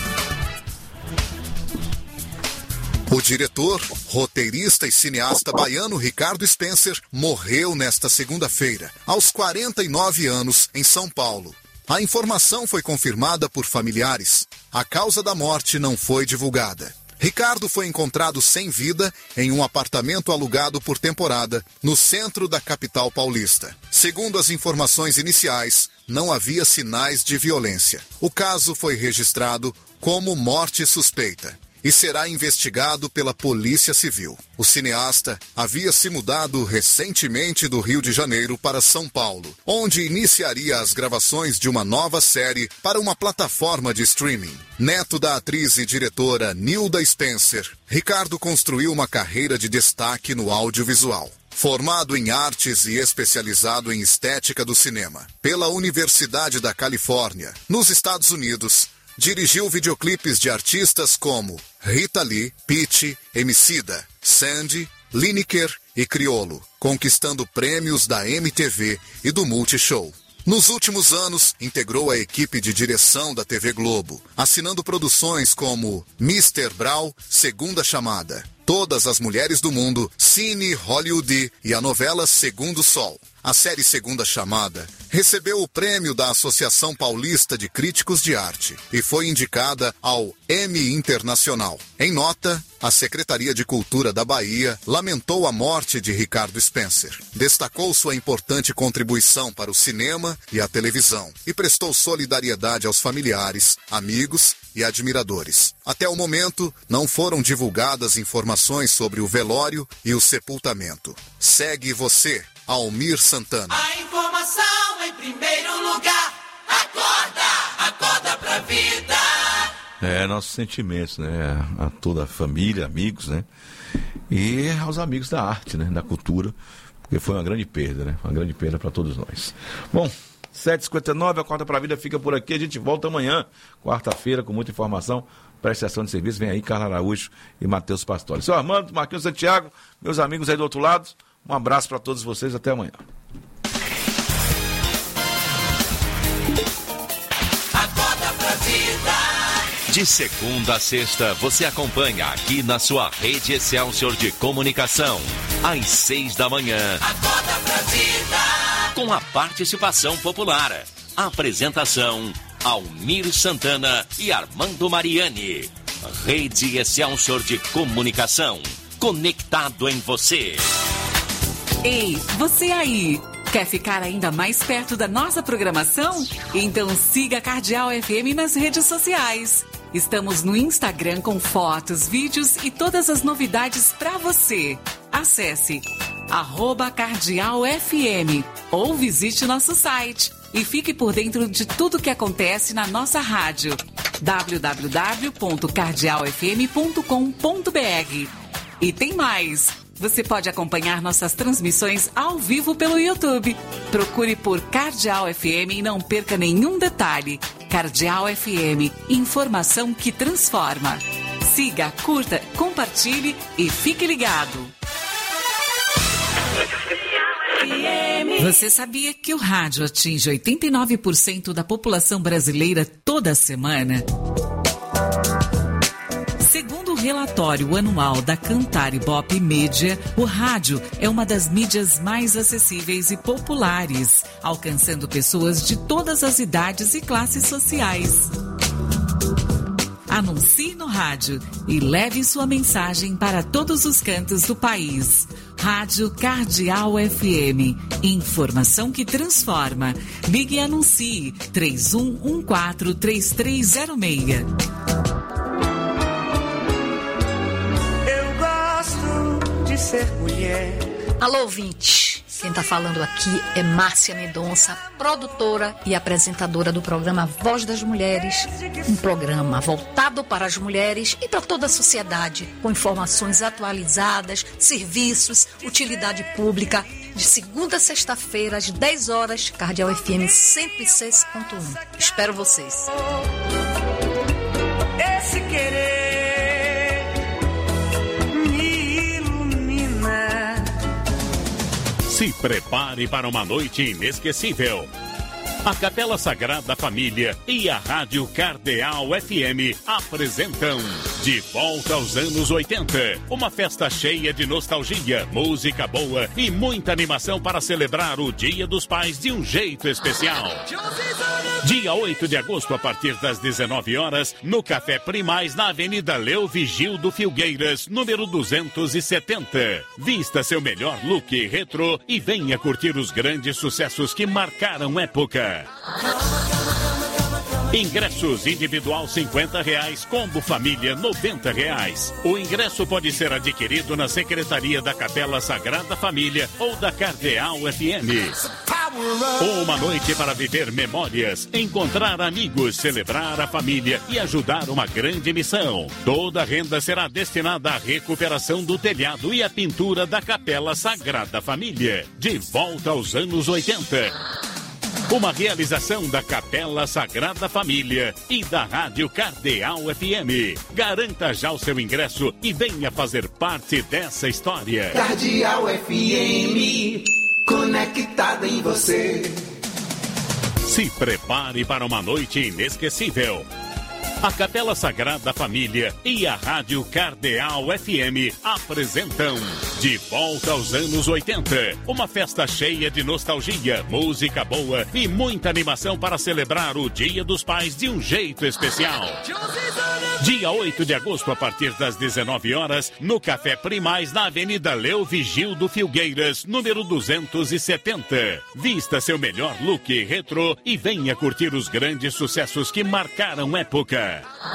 O diretor, roteirista e cineasta baiano Ricardo Spencer morreu nesta segunda-feira, aos quarenta e nove anos, em São Paulo. A informação foi confirmada por familiares. A causa da morte não foi divulgada. Ricardo foi encontrado sem vida em um apartamento alugado por temporada, no centro da capital paulista. Segundo as informações iniciais, não havia sinais de violência. O caso foi registrado como morte suspeita e será investigado pela Polícia Civil. O cineasta havia se mudado recentemente do Rio de Janeiro para São Paulo, onde iniciaria as gravações de uma nova série para uma plataforma de streaming. Neto da atriz e diretora Nilda Spencer, Ricardo construiu uma carreira de destaque no audiovisual. Formado em artes e especializado em estética do cinema pela Universidade da Califórnia, nos Estados Unidos, dirigiu videoclipes de artistas como Rita Lee, Pitty, Emicida, Sandy, Lineker e Criolo, conquistando prêmios da M T V e do Multishow. Nos últimos anos, integrou a equipe de direção da T V Globo, assinando produções como mister Brau, Segunda Chamada, Todas as Mulheres do Mundo, Cine Hollywood e a novela Segundo Sol. A série Segunda Chamada recebeu o prêmio da Associação Paulista de Críticos de Arte e foi indicada ao Emmy Internacional. Em nota, a Secretaria de Cultura da Bahia lamentou a morte de Ricardo Spencer. Destacou sua importante contribuição para o cinema e a televisão e prestou solidariedade aos familiares, amigos e admiradores. Até o momento, não foram divulgadas informações sobre o velório e o sepultamento. Segue você, Almir Santana. A informação em primeiro lugar. Acorda, acorda pra vida. É, nossos sentimentos, né? A toda a família, amigos, né? E aos amigos da arte, né? Da cultura, porque foi uma grande perda, né? Uma grande perda para todos nós. Bom, sete e cinquenta e nove, Acorda pra Vida fica por aqui. A gente volta amanhã, quarta-feira, com muita informação. Prestação de serviço, vem aí Carla Araújo e Matheus Pastore. Seu Armando, Marquinhos Santiago, meus amigos aí do outro lado, um abraço para todos vocês, até amanhã. Acorda pra vida. De segunda a sexta, você acompanha aqui na sua rede Excelsior de Comunicação, às seis da manhã. Acorda pra vida. Com a participação popular. Apresentação, Almir Santana e Armando Mariani. Rede Excelsior de Comunicação. Conectado em você. Ei, você aí! Quer ficar ainda mais perto da nossa programação? Então siga a Cardeal F M nas redes sociais. Estamos no Instagram com fotos, vídeos e todas as novidades para você. Acesse arroba Cardeal F M ou visite nosso site e fique por dentro de tudo que acontece na nossa rádio. w w w ponto cardeal f m ponto com ponto b r. E tem mais! Você pode acompanhar nossas transmissões ao vivo pelo YouTube. Procure por Cardeal F M e não perca nenhum detalhe. Cardeal F M, informação que transforma. Siga, curta, compartilhe e fique ligado. Você sabia que o rádio atinge oitenta e nove por cento da população brasileira toda semana? Segundo o relatório anual da Cantar Ibope Mídia, o rádio é uma das mídias mais acessíveis e populares, alcançando pessoas de todas as idades e classes sociais. Anuncie no rádio e leve sua mensagem para todos os cantos do país. Rádio Cardeal F M. Informação que transforma. Ligue e anuncie três um um quatro, três três zero seis. Eu gosto de ser mulher. Alô, ouvinte. Quem está falando aqui é Márcia Mendonça, produtora e apresentadora do programa Voz das Mulheres, um programa voltado para as mulheres e para toda a sociedade, com informações atualizadas, serviços, utilidade pública, de segunda a sexta-feira, às dez horas, Cardeal F M cento e seis ponto um. Espero vocês. Esse querer me ilumina. Se prepare para uma noite inesquecível. A Capela Sagrada Família e a Rádio Cardeal F M apresentam De Volta aos Anos oitenta. Uma festa cheia de nostalgia, música boa e muita animação para celebrar o Dia dos Pais de um jeito especial. Dia oito de agosto, a partir das dezenove horas, no Café Primaz, na Avenida Leo Vigildo Filgueiras, número duzentos e setenta. Vista seu melhor look retrô e venha curtir os grandes sucessos que marcaram época. Ingressos individual cinquenta reais, combo família noventa reais. O ingresso pode ser adquirido na Secretaria da Capela Sagrada Família ou da Cardeal F M. Uma noite para viver memórias, encontrar amigos, celebrar a família e ajudar uma grande missão. Toda a renda será destinada à recuperação do telhado e à pintura da Capela Sagrada Família. De volta aos anos oitenta. Uma realização da Capela Sagrada Família e da Rádio Cardeal F M. Garanta já o seu ingresso e venha fazer parte dessa história. Cardeal F M, conectada em você. Se prepare para uma noite inesquecível. A Capela Sagrada Família e a Rádio Cardeal F M apresentam De Volta aos Anos oitenta. Uma festa cheia de nostalgia, música boa e muita animação para celebrar o Dia dos Pais de um jeito especial. Dia oito de agosto, a partir das dezenove horas, no Café Primaz, na Avenida Leo Vigildo Filgueiras, número duzentos e setenta. Vista seu melhor look retrô e venha curtir os grandes sucessos que marcaram época.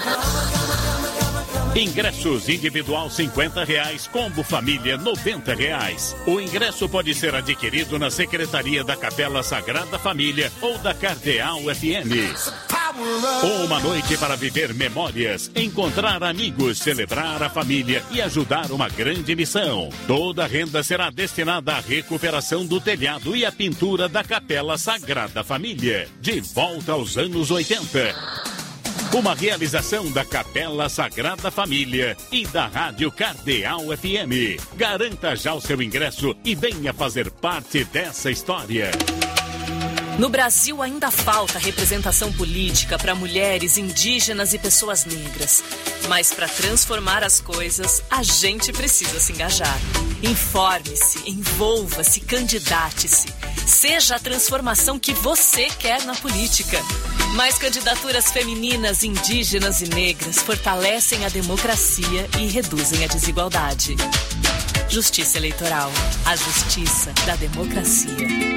Ingressos individual cinquenta reais, combo família noventa reais. O ingresso pode ser adquirido na Secretaria da Capela Sagrada Família ou da Cardeal F M. Uma noite para viver memórias, encontrar amigos, celebrar a família e ajudar uma grande missão. Toda a renda será destinada à recuperação do telhado e à pintura da Capela Sagrada Família. De volta aos anos oitenta. Uma realização da Capela Sagrada Família e da Rádio Cardeal F M. Garanta já o seu ingresso e venha fazer parte dessa história. No Brasil ainda falta representação política para mulheres, indígenas e pessoas negras. Mas para transformar as coisas, a gente precisa se engajar. Informe-se, envolva-se, candidate-se. Seja a transformação que você quer na política. Mais candidaturas femininas, indígenas e negras fortalecem a democracia e reduzem a desigualdade. Justiça Eleitoral. A justiça da democracia.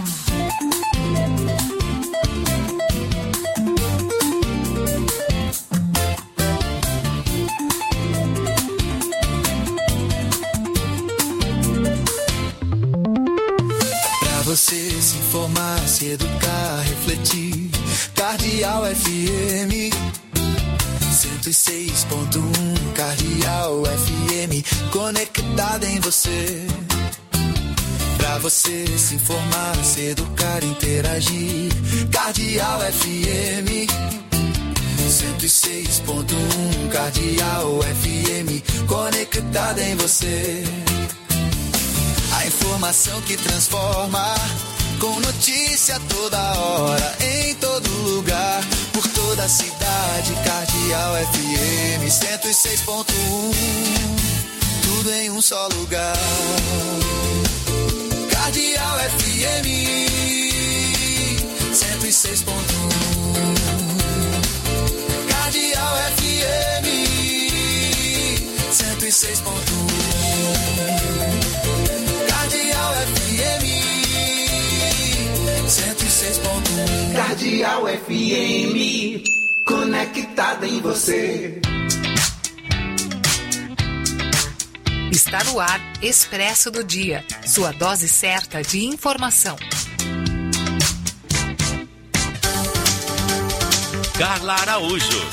Você se informar, se educar, refletir. Cardeal F M cento e seis ponto um. Cardeal F M conectada em você. Pra você se informar, se educar, interagir. Cardeal F M cento e seis ponto um. Cardeal F M conectada em você. A informação que transforma, com notícia toda hora, em todo lugar, por toda a cidade. Cardeal F M cento e seis ponto um, tudo em um só lugar. Cardeal F M cento e seis ponto um, Cardeal F M cento e seis ponto um, Cardeal F M cento e seis ponto um, Cardeal F M, conectada em você. Está no ar Expresso do Dia, sua dose certa de informação. Carla Araújo.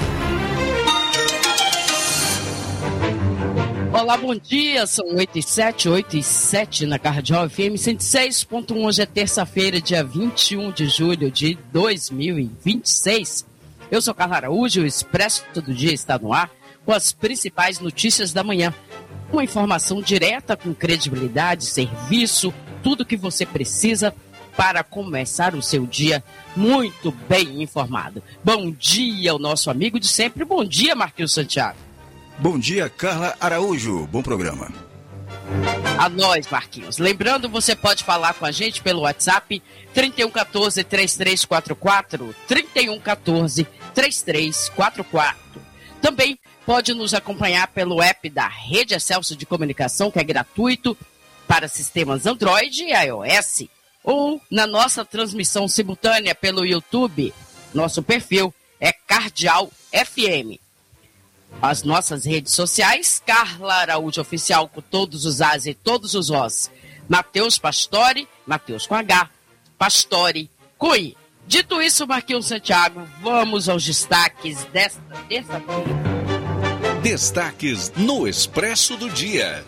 Olá, bom dia, são oito e sete, oito e sete na Cardeal F M cento e seis ponto um. Hoje é terça-feira, dia vinte e um de julho de dois mil e vinte e seis. Eu sou Carla Araújo, o Expresso do Dia está no ar com as principais notícias da manhã. Uma informação direta com credibilidade, serviço, tudo que você precisa para começar o seu dia muito bem informado. Bom dia ao nosso amigo de sempre. Bom dia, Marquinhos Santiago. Bom dia, Carla Araújo. Bom programa. A nós, Marquinhos. Lembrando, você pode falar com a gente pelo WhatsApp trinta e um, quatorze, trinta e três quarenta e quatro, trinta e um, quatorze, trinta e três quarenta e quatro. Também pode nos acompanhar pelo app da Rede Excelsior de Comunicação, que é gratuito para sistemas Android e iOS, ou na nossa transmissão simultânea pelo YouTube. Nosso perfil é Cardeal F M. As nossas redes sociais, Carla Araújo Oficial, com todos os As e todos os Os. Matheus Pastore, Matheus com H, Pastore com I. Dito isso, Marquinhos Santiago, vamos aos destaques desta terça-feira. Destaques no Expresso do Dia.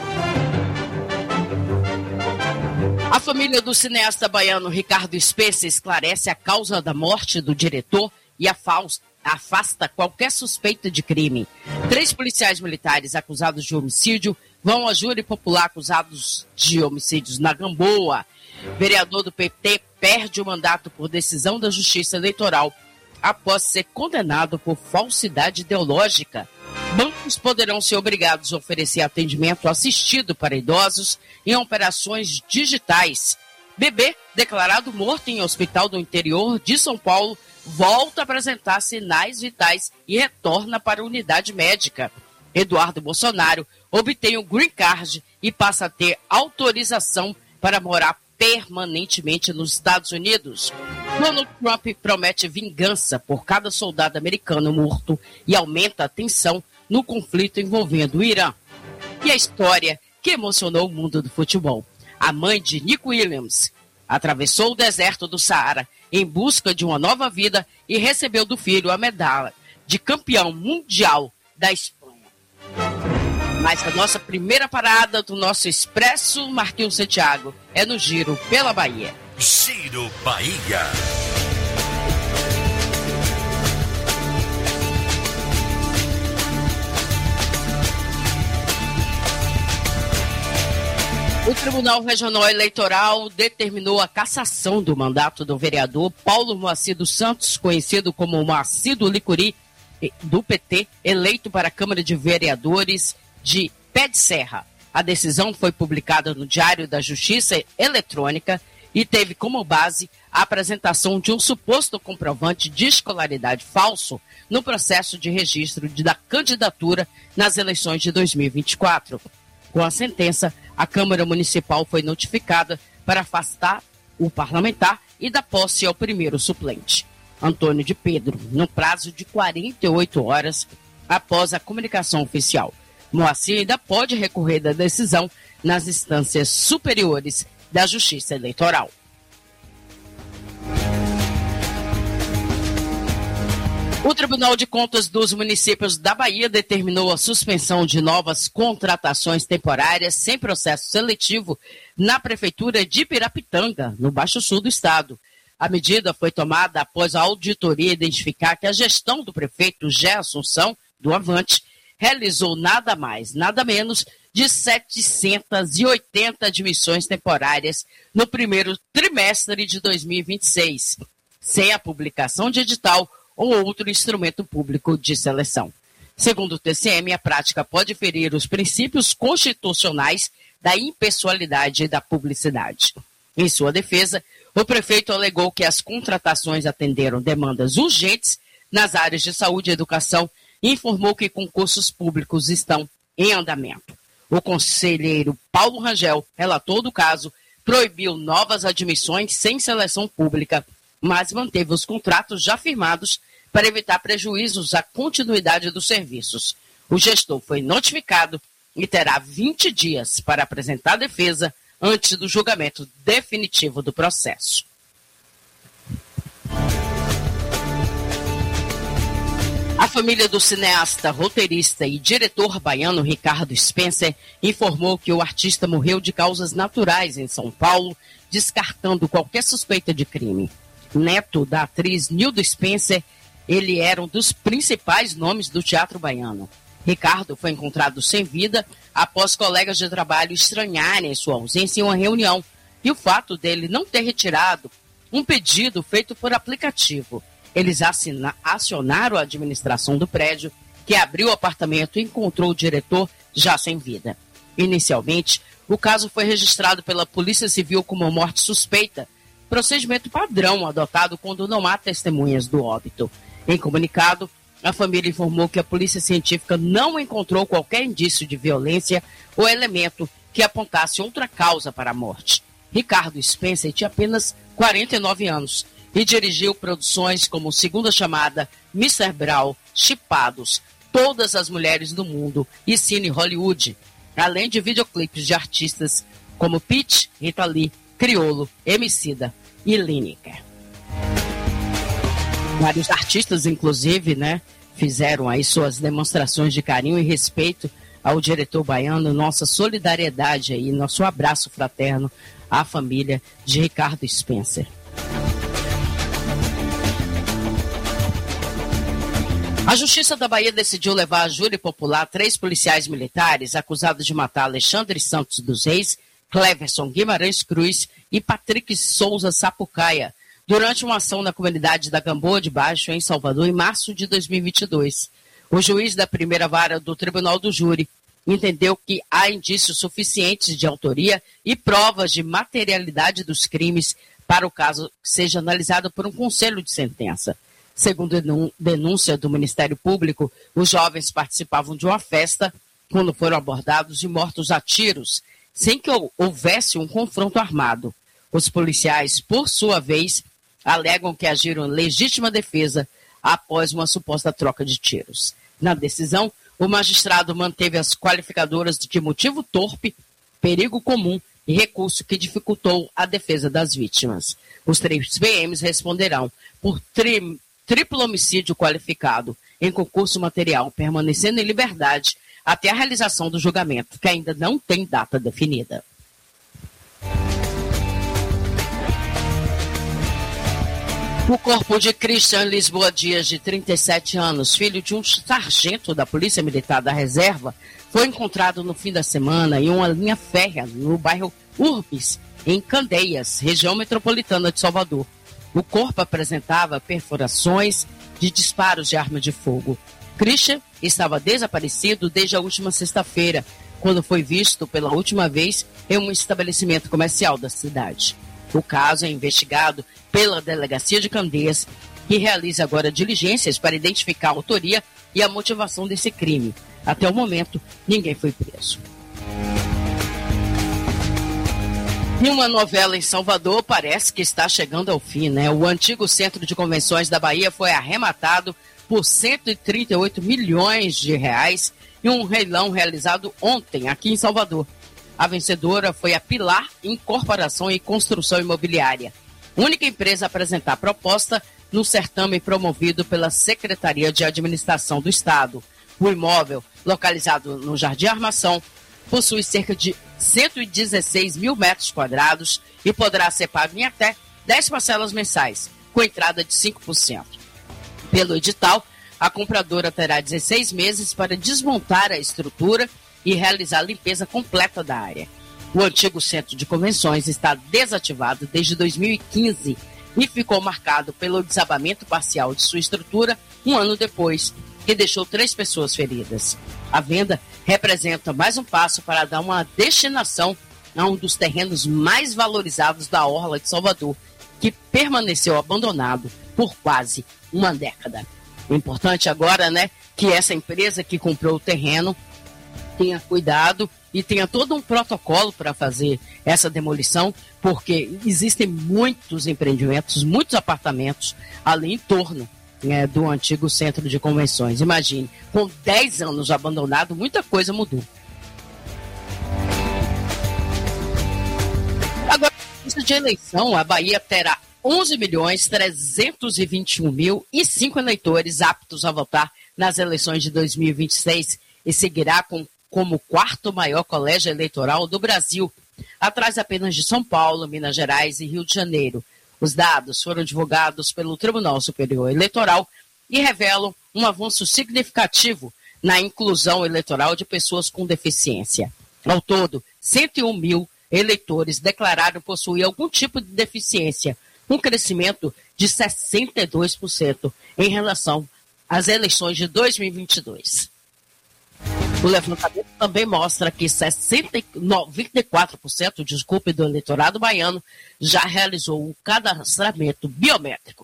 A família do cineasta baiano Ricardo Spencer esclarece a causa da morte do diretor e afasta qualquer suspeita de crime. Três policiais militares acusados de homicídio vão a júri popular acusados de homicídios na Gamboa. Vereador do P T perde o mandato por decisão da Justiça Eleitoral após ser condenado por falsidade ideológica. Bancos poderão ser obrigados a oferecer atendimento assistido para idosos em operações digitais. Bebê, declarado morto em hospital do interior de São Paulo, volta a apresentar sinais vitais e retorna para a unidade médica. Eduardo Bolsonaro obtém o Green Card e passa a ter autorização para morar permanentemente nos Estados Unidos. Donald Trump promete vingança por cada soldado americano morto e aumenta a tensão no conflito envolvendo o Irã. E a história que emocionou o mundo do futebol. A mãe de Nico Williams atravessou o deserto do Saara em busca de uma nova vida e recebeu do filho a medalha de campeão mundial da Espanha. Mas a nossa primeira parada do nosso Expresso, Marquinhos Santiago, é no Giro pela Bahia. Giro Bahia. O Tribunal Regional Eleitoral determinou a cassação do mandato do vereador Paulo Moacir dos Santos, conhecido como Moacir do Licuri, do P T, eleito para a Câmara de Vereadores de Pé de Serra. A decisão foi publicada no Diário da Justiça Eletrônica e teve como base a apresentação de um suposto comprovante de escolaridade falso no processo de registro de, da candidatura nas eleições de dois mil e vinte e quatro. Com a sentença, a Câmara Municipal foi notificada para afastar o parlamentar e dar posse ao primeiro suplente, Antônio de Pedro, no prazo de quarenta e oito horas após a comunicação oficial. Moacir ainda pode recorrer da decisão nas instâncias superiores da Justiça Eleitoral. O Tribunal de Contas dos Municípios da Bahia determinou a suspensão de novas contratações temporárias sem processo seletivo na Prefeitura de Pirapitanga, no Baixo Sul do Estado. A medida foi tomada após a auditoria identificar que a gestão do prefeito Gé Assunção, do Avante, realizou nada mais, nada menos de setecentas e oitenta admissões temporárias no primeiro trimestre de dois mil e vinte e seis, sem a publicação de edital ou outro instrumento público de seleção. Segundo o T C M, a prática pode ferir os princípios constitucionais da impessoalidade e da publicidade. Em sua defesa, o prefeito alegou que as contratações atenderam demandas urgentes nas áreas de saúde e educação e informou que concursos públicos estão em andamento. O conselheiro Paulo Rangel, relator do caso, proibiu novas admissões sem seleção pública, mas manteve os contratos já firmados para evitar prejuízos à continuidade dos serviços. O gestor foi notificado e terá vinte dias para apresentar a defesa antes do julgamento definitivo do processo. A família do cineasta, roteirista e diretor baiano Ricardo Spencer informou que o artista morreu de causas naturais em São Paulo, descartando qualquer suspeita de crime. Neto da atriz Nilda Spencer, ele era um dos principais nomes do teatro baiano. Ricardo foi encontrado sem vida após colegas de trabalho estranharem sua ausência em uma reunião e o fato dele não ter retirado um pedido feito por aplicativo. Eles assina, acionaram a administração do prédio, que abriu o apartamento e encontrou o diretor já sem vida. Inicialmente, o caso foi registrado pela Polícia Civil como morte suspeita, procedimento padrão adotado quando não há testemunhas do óbito. Em comunicado, a família informou que a Polícia Científica não encontrou qualquer indício de violência ou elemento que apontasse outra causa para a morte. Ricardo Spencer tinha apenas quarenta e nove anos e dirigiu produções como Segunda Chamada, mister Brau, Chipados, Todas as Mulheres do Mundo e Cine Hollywood, além de videoclipes de artistas como Pitty, Rita Lee, Criolo, Emicida e Lineker. Vários artistas, inclusive, né, fizeram aí suas demonstrações de carinho e respeito ao diretor baiano. Nossa solidariedade aí, nosso abraço fraterno à família de Ricardo Spencer. A Justiça da Bahia decidiu levar a júri popular três policiais militares acusados de matar Alexandre Santos dos Reis, Cleverson Guimarães Cruz e Patrick Souza Sapucaia, durante uma ação na comunidade da Gamboa de Baixo, em Salvador, em março de dois mil e vinte e dois. O juiz da primeira vara do Tribunal do Júri entendeu que há indícios suficientes de autoria e provas de materialidade dos crimes para o caso seja analisado por um conselho de sentença. Segundo denúncia do Ministério Público, os jovens participavam de uma festa quando foram abordados e mortos a tiros, sem que houvesse um confronto armado. Os policiais, por sua vez, alegam que agiram em legítima defesa após uma suposta troca de tiros. Na decisão, o magistrado manteve as qualificadoras de motivo torpe, perigo comum e recurso que dificultou a defesa das vítimas. Os três P Ms responderão por tri, triplo homicídio qualificado em concurso material, permanecendo em liberdade até a realização do julgamento, que ainda não tem data definida. O corpo de Christian Lisboa Dias, de trinta e sete anos, filho de um sargento da Polícia Militar da Reserva, foi encontrado no fim da semana em uma linha férrea no bairro Urbis, em Candeias, região metropolitana de Salvador. O corpo apresentava perfurações de disparos de arma de fogo. Christian estava desaparecido desde a última sexta-feira, quando foi visto pela última vez em um estabelecimento comercial da cidade. O caso é investigado pela Delegacia de Candeias, que realiza agora diligências para identificar a autoria e a motivação desse crime. Até o momento, ninguém foi preso. E uma novela em Salvador parece que está chegando ao fim, né? O antigo Centro de Convenções da Bahia foi arrematado por cento e trinta e oito milhões de reais em um leilão realizado ontem aqui em Salvador. A vencedora foi a Pilar Incorporação e Construção Imobiliária, única empresa a apresentar proposta no certame promovido pela Secretaria de Administração do Estado. O imóvel, localizado no Jardim Armação, possui cerca de cento e dezesseis mil metros quadrados e poderá ser pago em até dez parcelas mensais, com entrada de cinco por cento. Pelo edital, a compradora terá dezesseis meses para desmontar a estrutura e realizar a limpeza completa da área. O antigo centro de convenções está desativado desde dois mil e quinze e ficou marcado pelo desabamento parcial de sua estrutura um ano depois, que deixou três pessoas feridas. A venda representa mais um passo para dar uma destinação a um dos terrenos mais valorizados da orla de Salvador, que permaneceu abandonado por quase uma década. O importante agora, né, que essa empresa que comprou o terreno tenha cuidado e tenha todo um protocolo para fazer essa demolição, porque existem muitos empreendimentos, muitos apartamentos ali em torno, né, do antigo centro de convenções. Imagine, com dez anos abandonado, muita coisa mudou. Agora, na de eleição, a Bahia terá onze milhões trezentos e vinte e um mil e cinco eleitores aptos a votar nas eleições de dois mil e vinte e seis e seguirá com, como o quarto maior colégio eleitoral do Brasil, atrás apenas de São Paulo, Minas Gerais e Rio de Janeiro. Os dados foram divulgados pelo Tribunal Superior Eleitoral e revelam um avanço significativo na inclusão eleitoral de pessoas com deficiência. Ao todo, cento e um mil eleitores declararam possuir algum tipo de deficiência, um crescimento de sessenta e dois por cento em relação às eleições de dois mil e vinte e dois. O levantamento também mostra que sessenta, noventa e quatro por cento desculpe, do eleitorado baiano já realizou um cadastramento biométrico.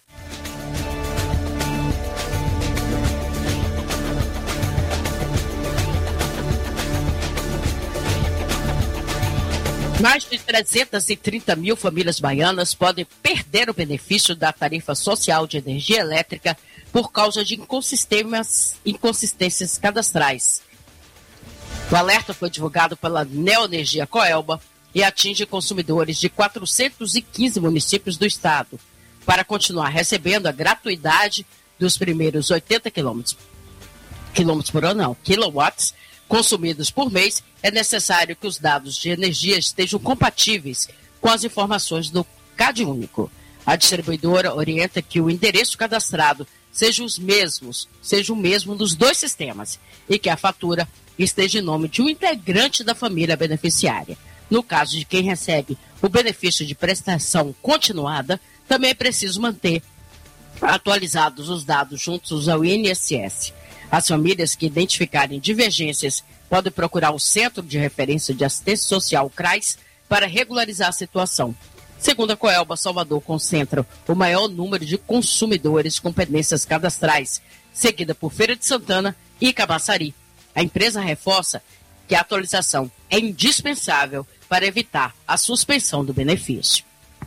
Mais de trezentas e trinta mil famílias baianas podem perder o benefício da tarifa social de energia elétrica por causa de inconsistências, inconsistências cadastrais. O alerta foi divulgado pela Neoenergia Coelba e atinge consumidores de quatrocentos e quinze municípios do estado. Para continuar recebendo a gratuidade dos primeiros oitenta quilômetros, quilômetros por ano, não, quilowatts, consumidos por mês, é necessário que os dados de energia estejam compatíveis com as informações do CadÚnico. A distribuidora orienta que o endereço cadastrado seja os mesmos, seja o mesmo dos dois sistemas e que a fatura esteja em nome de um integrante da família beneficiária. No caso de quem recebe o benefício de prestação continuada, também é preciso manter atualizados os dados juntos ao I N S S. As famílias que identificarem divergências podem procurar o Centro de Referência de Assistência Social, CRAS, para regularizar a situação. Segundo a Coelba, Salvador concentra o maior número de consumidores com pendências cadastrais, seguida por Feira de Santana e Camaçari. A empresa reforça que a atualização é indispensável para evitar a suspensão do benefício.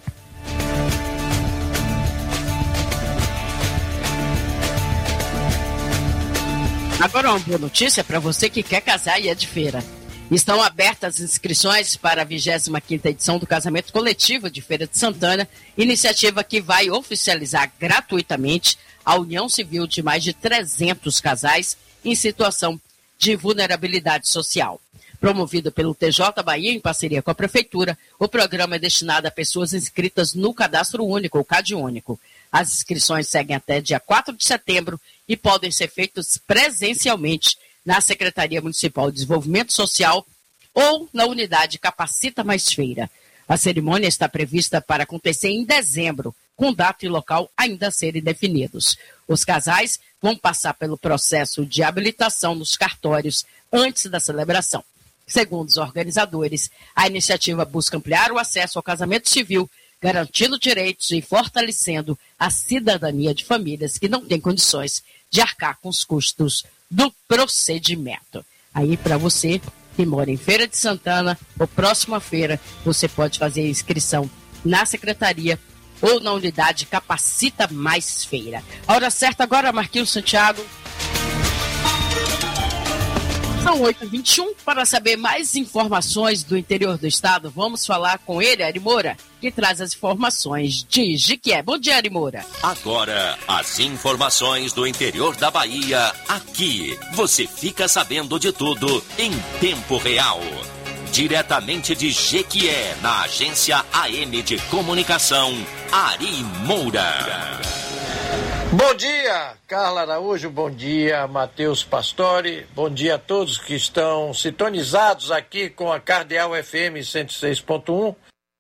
Agora uma boa notícia para você que quer casar e é de feira. Estão abertas as inscrições para a vigésima quinta edição do Casamento Coletivo de Feira de Santana, iniciativa que vai oficializar gratuitamente a união civil de mais de trezentos casais em situação de vulnerabilidade social. Promovido pelo T J Bahia em parceria com a Prefeitura, o programa é destinado a pessoas inscritas no Cadastro Único, o CadÚnico. As inscrições seguem até dia quatro de setembro e podem ser feitas presencialmente na Secretaria Municipal de Desenvolvimento Social ou na unidade Capacita Mais Feira. A cerimônia está prevista para acontecer em dezembro, com data e local ainda a serem definidos. Os casais vão passar pelo processo de habilitação nos cartórios antes da celebração. Segundo os organizadores, a iniciativa busca ampliar o acesso ao casamento civil, garantindo direitos e fortalecendo a cidadania de famílias que não têm condições de arcar com os custos do procedimento. Aí, para você que mora em Feira de Santana, ou próxima feira, você pode fazer a inscrição na secretaria ou na unidade Capacita Mais Feira. A hora certa agora, Marquinhos Santiago. São oito e vinte e um. Para saber mais informações do interior do estado, vamos falar com ele, Ari Moura, que traz as informações de Jiquié. Bom dia, Ari Moura. Agora, as informações do interior da Bahia, aqui. Você fica sabendo de tudo em tempo real. Diretamente de Jequié, na agência A M de Comunicação, Ari Moura. Bom dia, Carla Araújo, bom dia, Matheus Pastore, bom dia a todos que estão sintonizados aqui com a Cardeal F M cento e seis ponto um.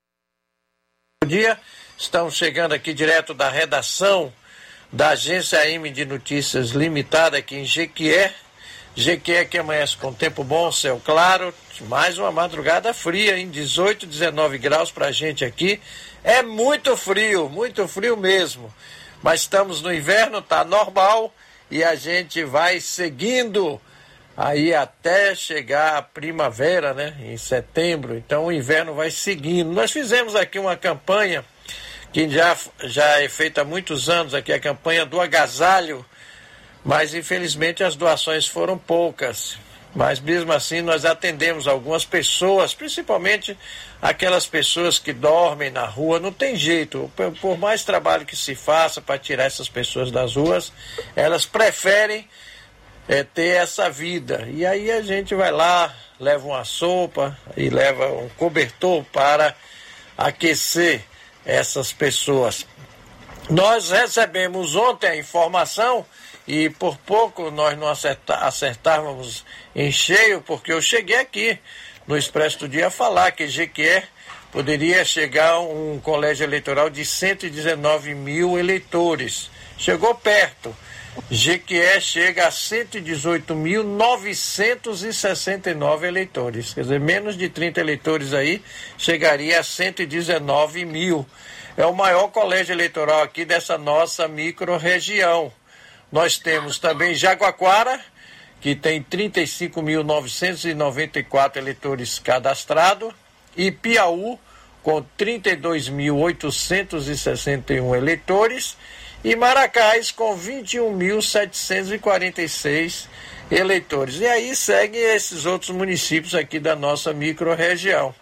Bom dia, estamos chegando aqui direto da redação da Agência A M de Notícias Limitada aqui em Jequié. Jequié que amanhece com tempo bom, céu claro, mais uma madrugada fria, em dezoito, dezenove graus pra gente aqui. É muito frio, muito frio mesmo. Mas estamos no inverno, tá normal, e a gente vai seguindo aí até chegar a primavera, né, em setembro. Então o inverno vai seguindo. Nós fizemos aqui uma campanha que já, já é feita há muitos anos, aqui a campanha do agasalho, mas infelizmente as doações foram poucas. Mas mesmo assim nós atendemos algumas pessoas, principalmente aquelas pessoas que dormem na rua. Não tem jeito, por mais trabalho que se faça para tirar essas pessoas das ruas, elas preferem é, ter essa vida. E aí a gente vai lá, leva uma sopa e leva um cobertor para aquecer essas pessoas. Nós recebemos ontem a informação, e por pouco nós não acerta, acertávamos em cheio, porque eu cheguei aqui no Expresso do Dia a falar que Jequié poderia chegar a um colégio eleitoral de cento e dezenove mil eleitores. Chegou perto. Jequié chega a cento e dezoito mil novecentos e sessenta e nove eleitores. Quer dizer, menos de trinta eleitores aí, chegaria a cento e dezenove mil. É o maior colégio eleitoral aqui dessa nossa micro-região. Nós temos também Jaguaquara, que tem trinta e cinco mil novecentos e noventa e quatro eleitores cadastrados, e Piauí, com trinta e dois mil oitocentos e sessenta e um eleitores, e Maracás, com vinte e um mil setecentos e quarenta e seis eleitores. E aí seguem esses outros municípios aqui da nossa micro-região.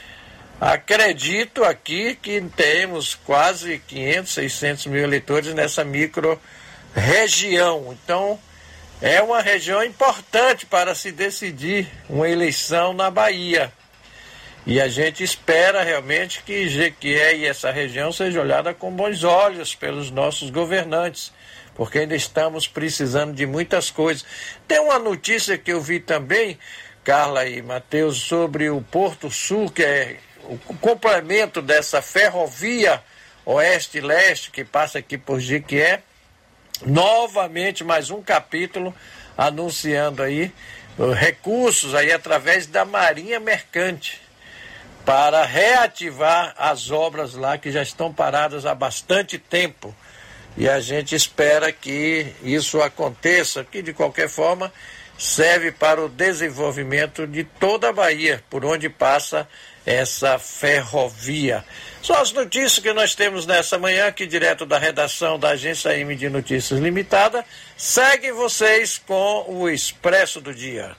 Acredito aqui que temos quase quinhentos, seiscentos mil eleitores nessa micro-região. região. Então, é uma região importante para se decidir uma eleição na Bahia. E a gente espera realmente que Jequié e essa região seja olhada com bons olhos pelos nossos governantes, porque ainda estamos precisando de muitas coisas. Tem uma notícia que eu vi também, Carla e Matheus, sobre o Porto Sul, que é o complemento dessa ferrovia oeste-leste que passa aqui por Jequié. Novamente mais um capítulo anunciando aí uh, recursos aí através da Marinha Mercante para reativar as obras lá que já estão paradas há bastante tempo. E a gente espera que isso aconteça, que de qualquer forma serve para o desenvolvimento de toda a Bahia, por onde passa essa ferrovia. São as notícias que nós temos nessa manhã, aqui direto da redação da Agência A M de Notícias Limitada. Segue vocês com o Expresso do Dia.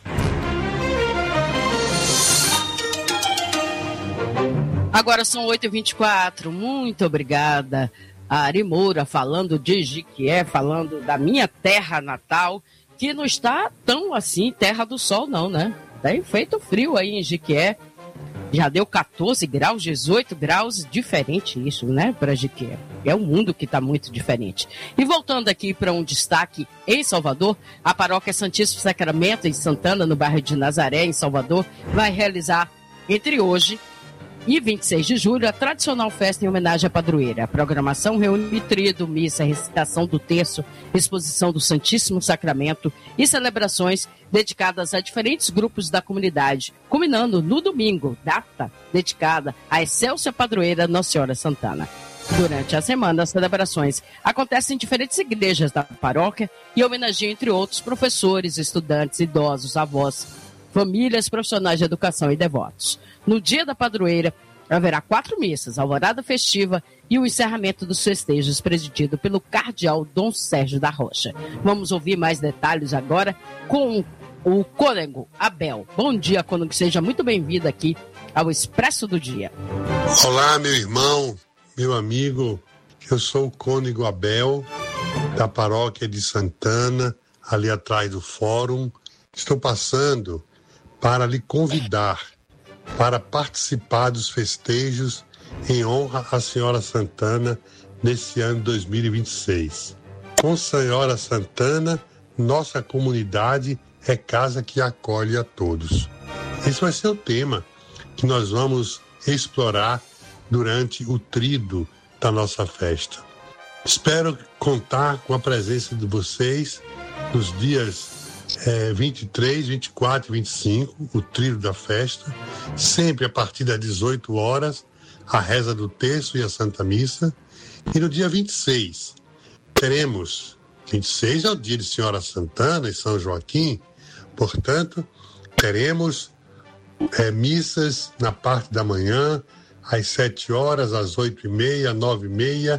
Agora são oito e vinte e quatro. Muito obrigada a Ari Moura, falando de Jequié, falando da minha terra natal, que não está tão assim terra do sol não, né? Tem feito frio aí em Jequié. Já deu quatorze graus, dezoito graus, diferente isso, né, para Jequié. É um mundo que está muito diferente. E voltando aqui para um destaque em Salvador, a Paróquia Santíssimo Sacramento, em Santana, no bairro de Nazaré, em Salvador, vai realizar entre hoje e vinte e seis de julho a tradicional festa em homenagem à padroeira. A programação reúne tríduo, missa, recitação do terço, exposição do Santíssimo Sacramento e celebrações dedicadas a diferentes grupos da comunidade, culminando no domingo, data dedicada à Excelsa Padroeira Nossa Senhora Santana. Durante a semana, as celebrações acontecem em diferentes igrejas da paróquia e homenageiam, entre outros, professores, estudantes, idosos, avós, famílias, profissionais de educação e devotos. No dia da padroeira, haverá quatro missas, alvorada festiva e o encerramento dos festejos, presidido pelo cardeal Dom Sérgio da Rocha. Vamos ouvir mais detalhes agora com o cônego Abel. Bom dia, cônego, seja muito bem-vindo aqui ao Expresso do Dia. Olá, meu irmão, meu amigo, eu sou o cônego Abel, da paróquia de Santana, ali atrás do fórum. Estou passando para lhe convidar para participar dos festejos em honra à Senhora Santana nesse ano dois mil e vinte e seis. Com Senhora Santana, nossa comunidade é casa que acolhe a todos. Esse vai ser o tema que nós vamos explorar durante o tríduo da nossa festa. Espero contar com a presença de vocês nos dias é, vinte e três, vinte e quatro e vinte e cinco, o tríduo da festa, sempre a partir das dezoito horas, a reza do terço e a Santa Missa. E no dia vinte e seis, teremos, vinte e seis é o dia de Senhora Santana e São Joaquim, portanto, teremos é, missas na parte da manhã, às sete horas, às oito e meia, nove e meia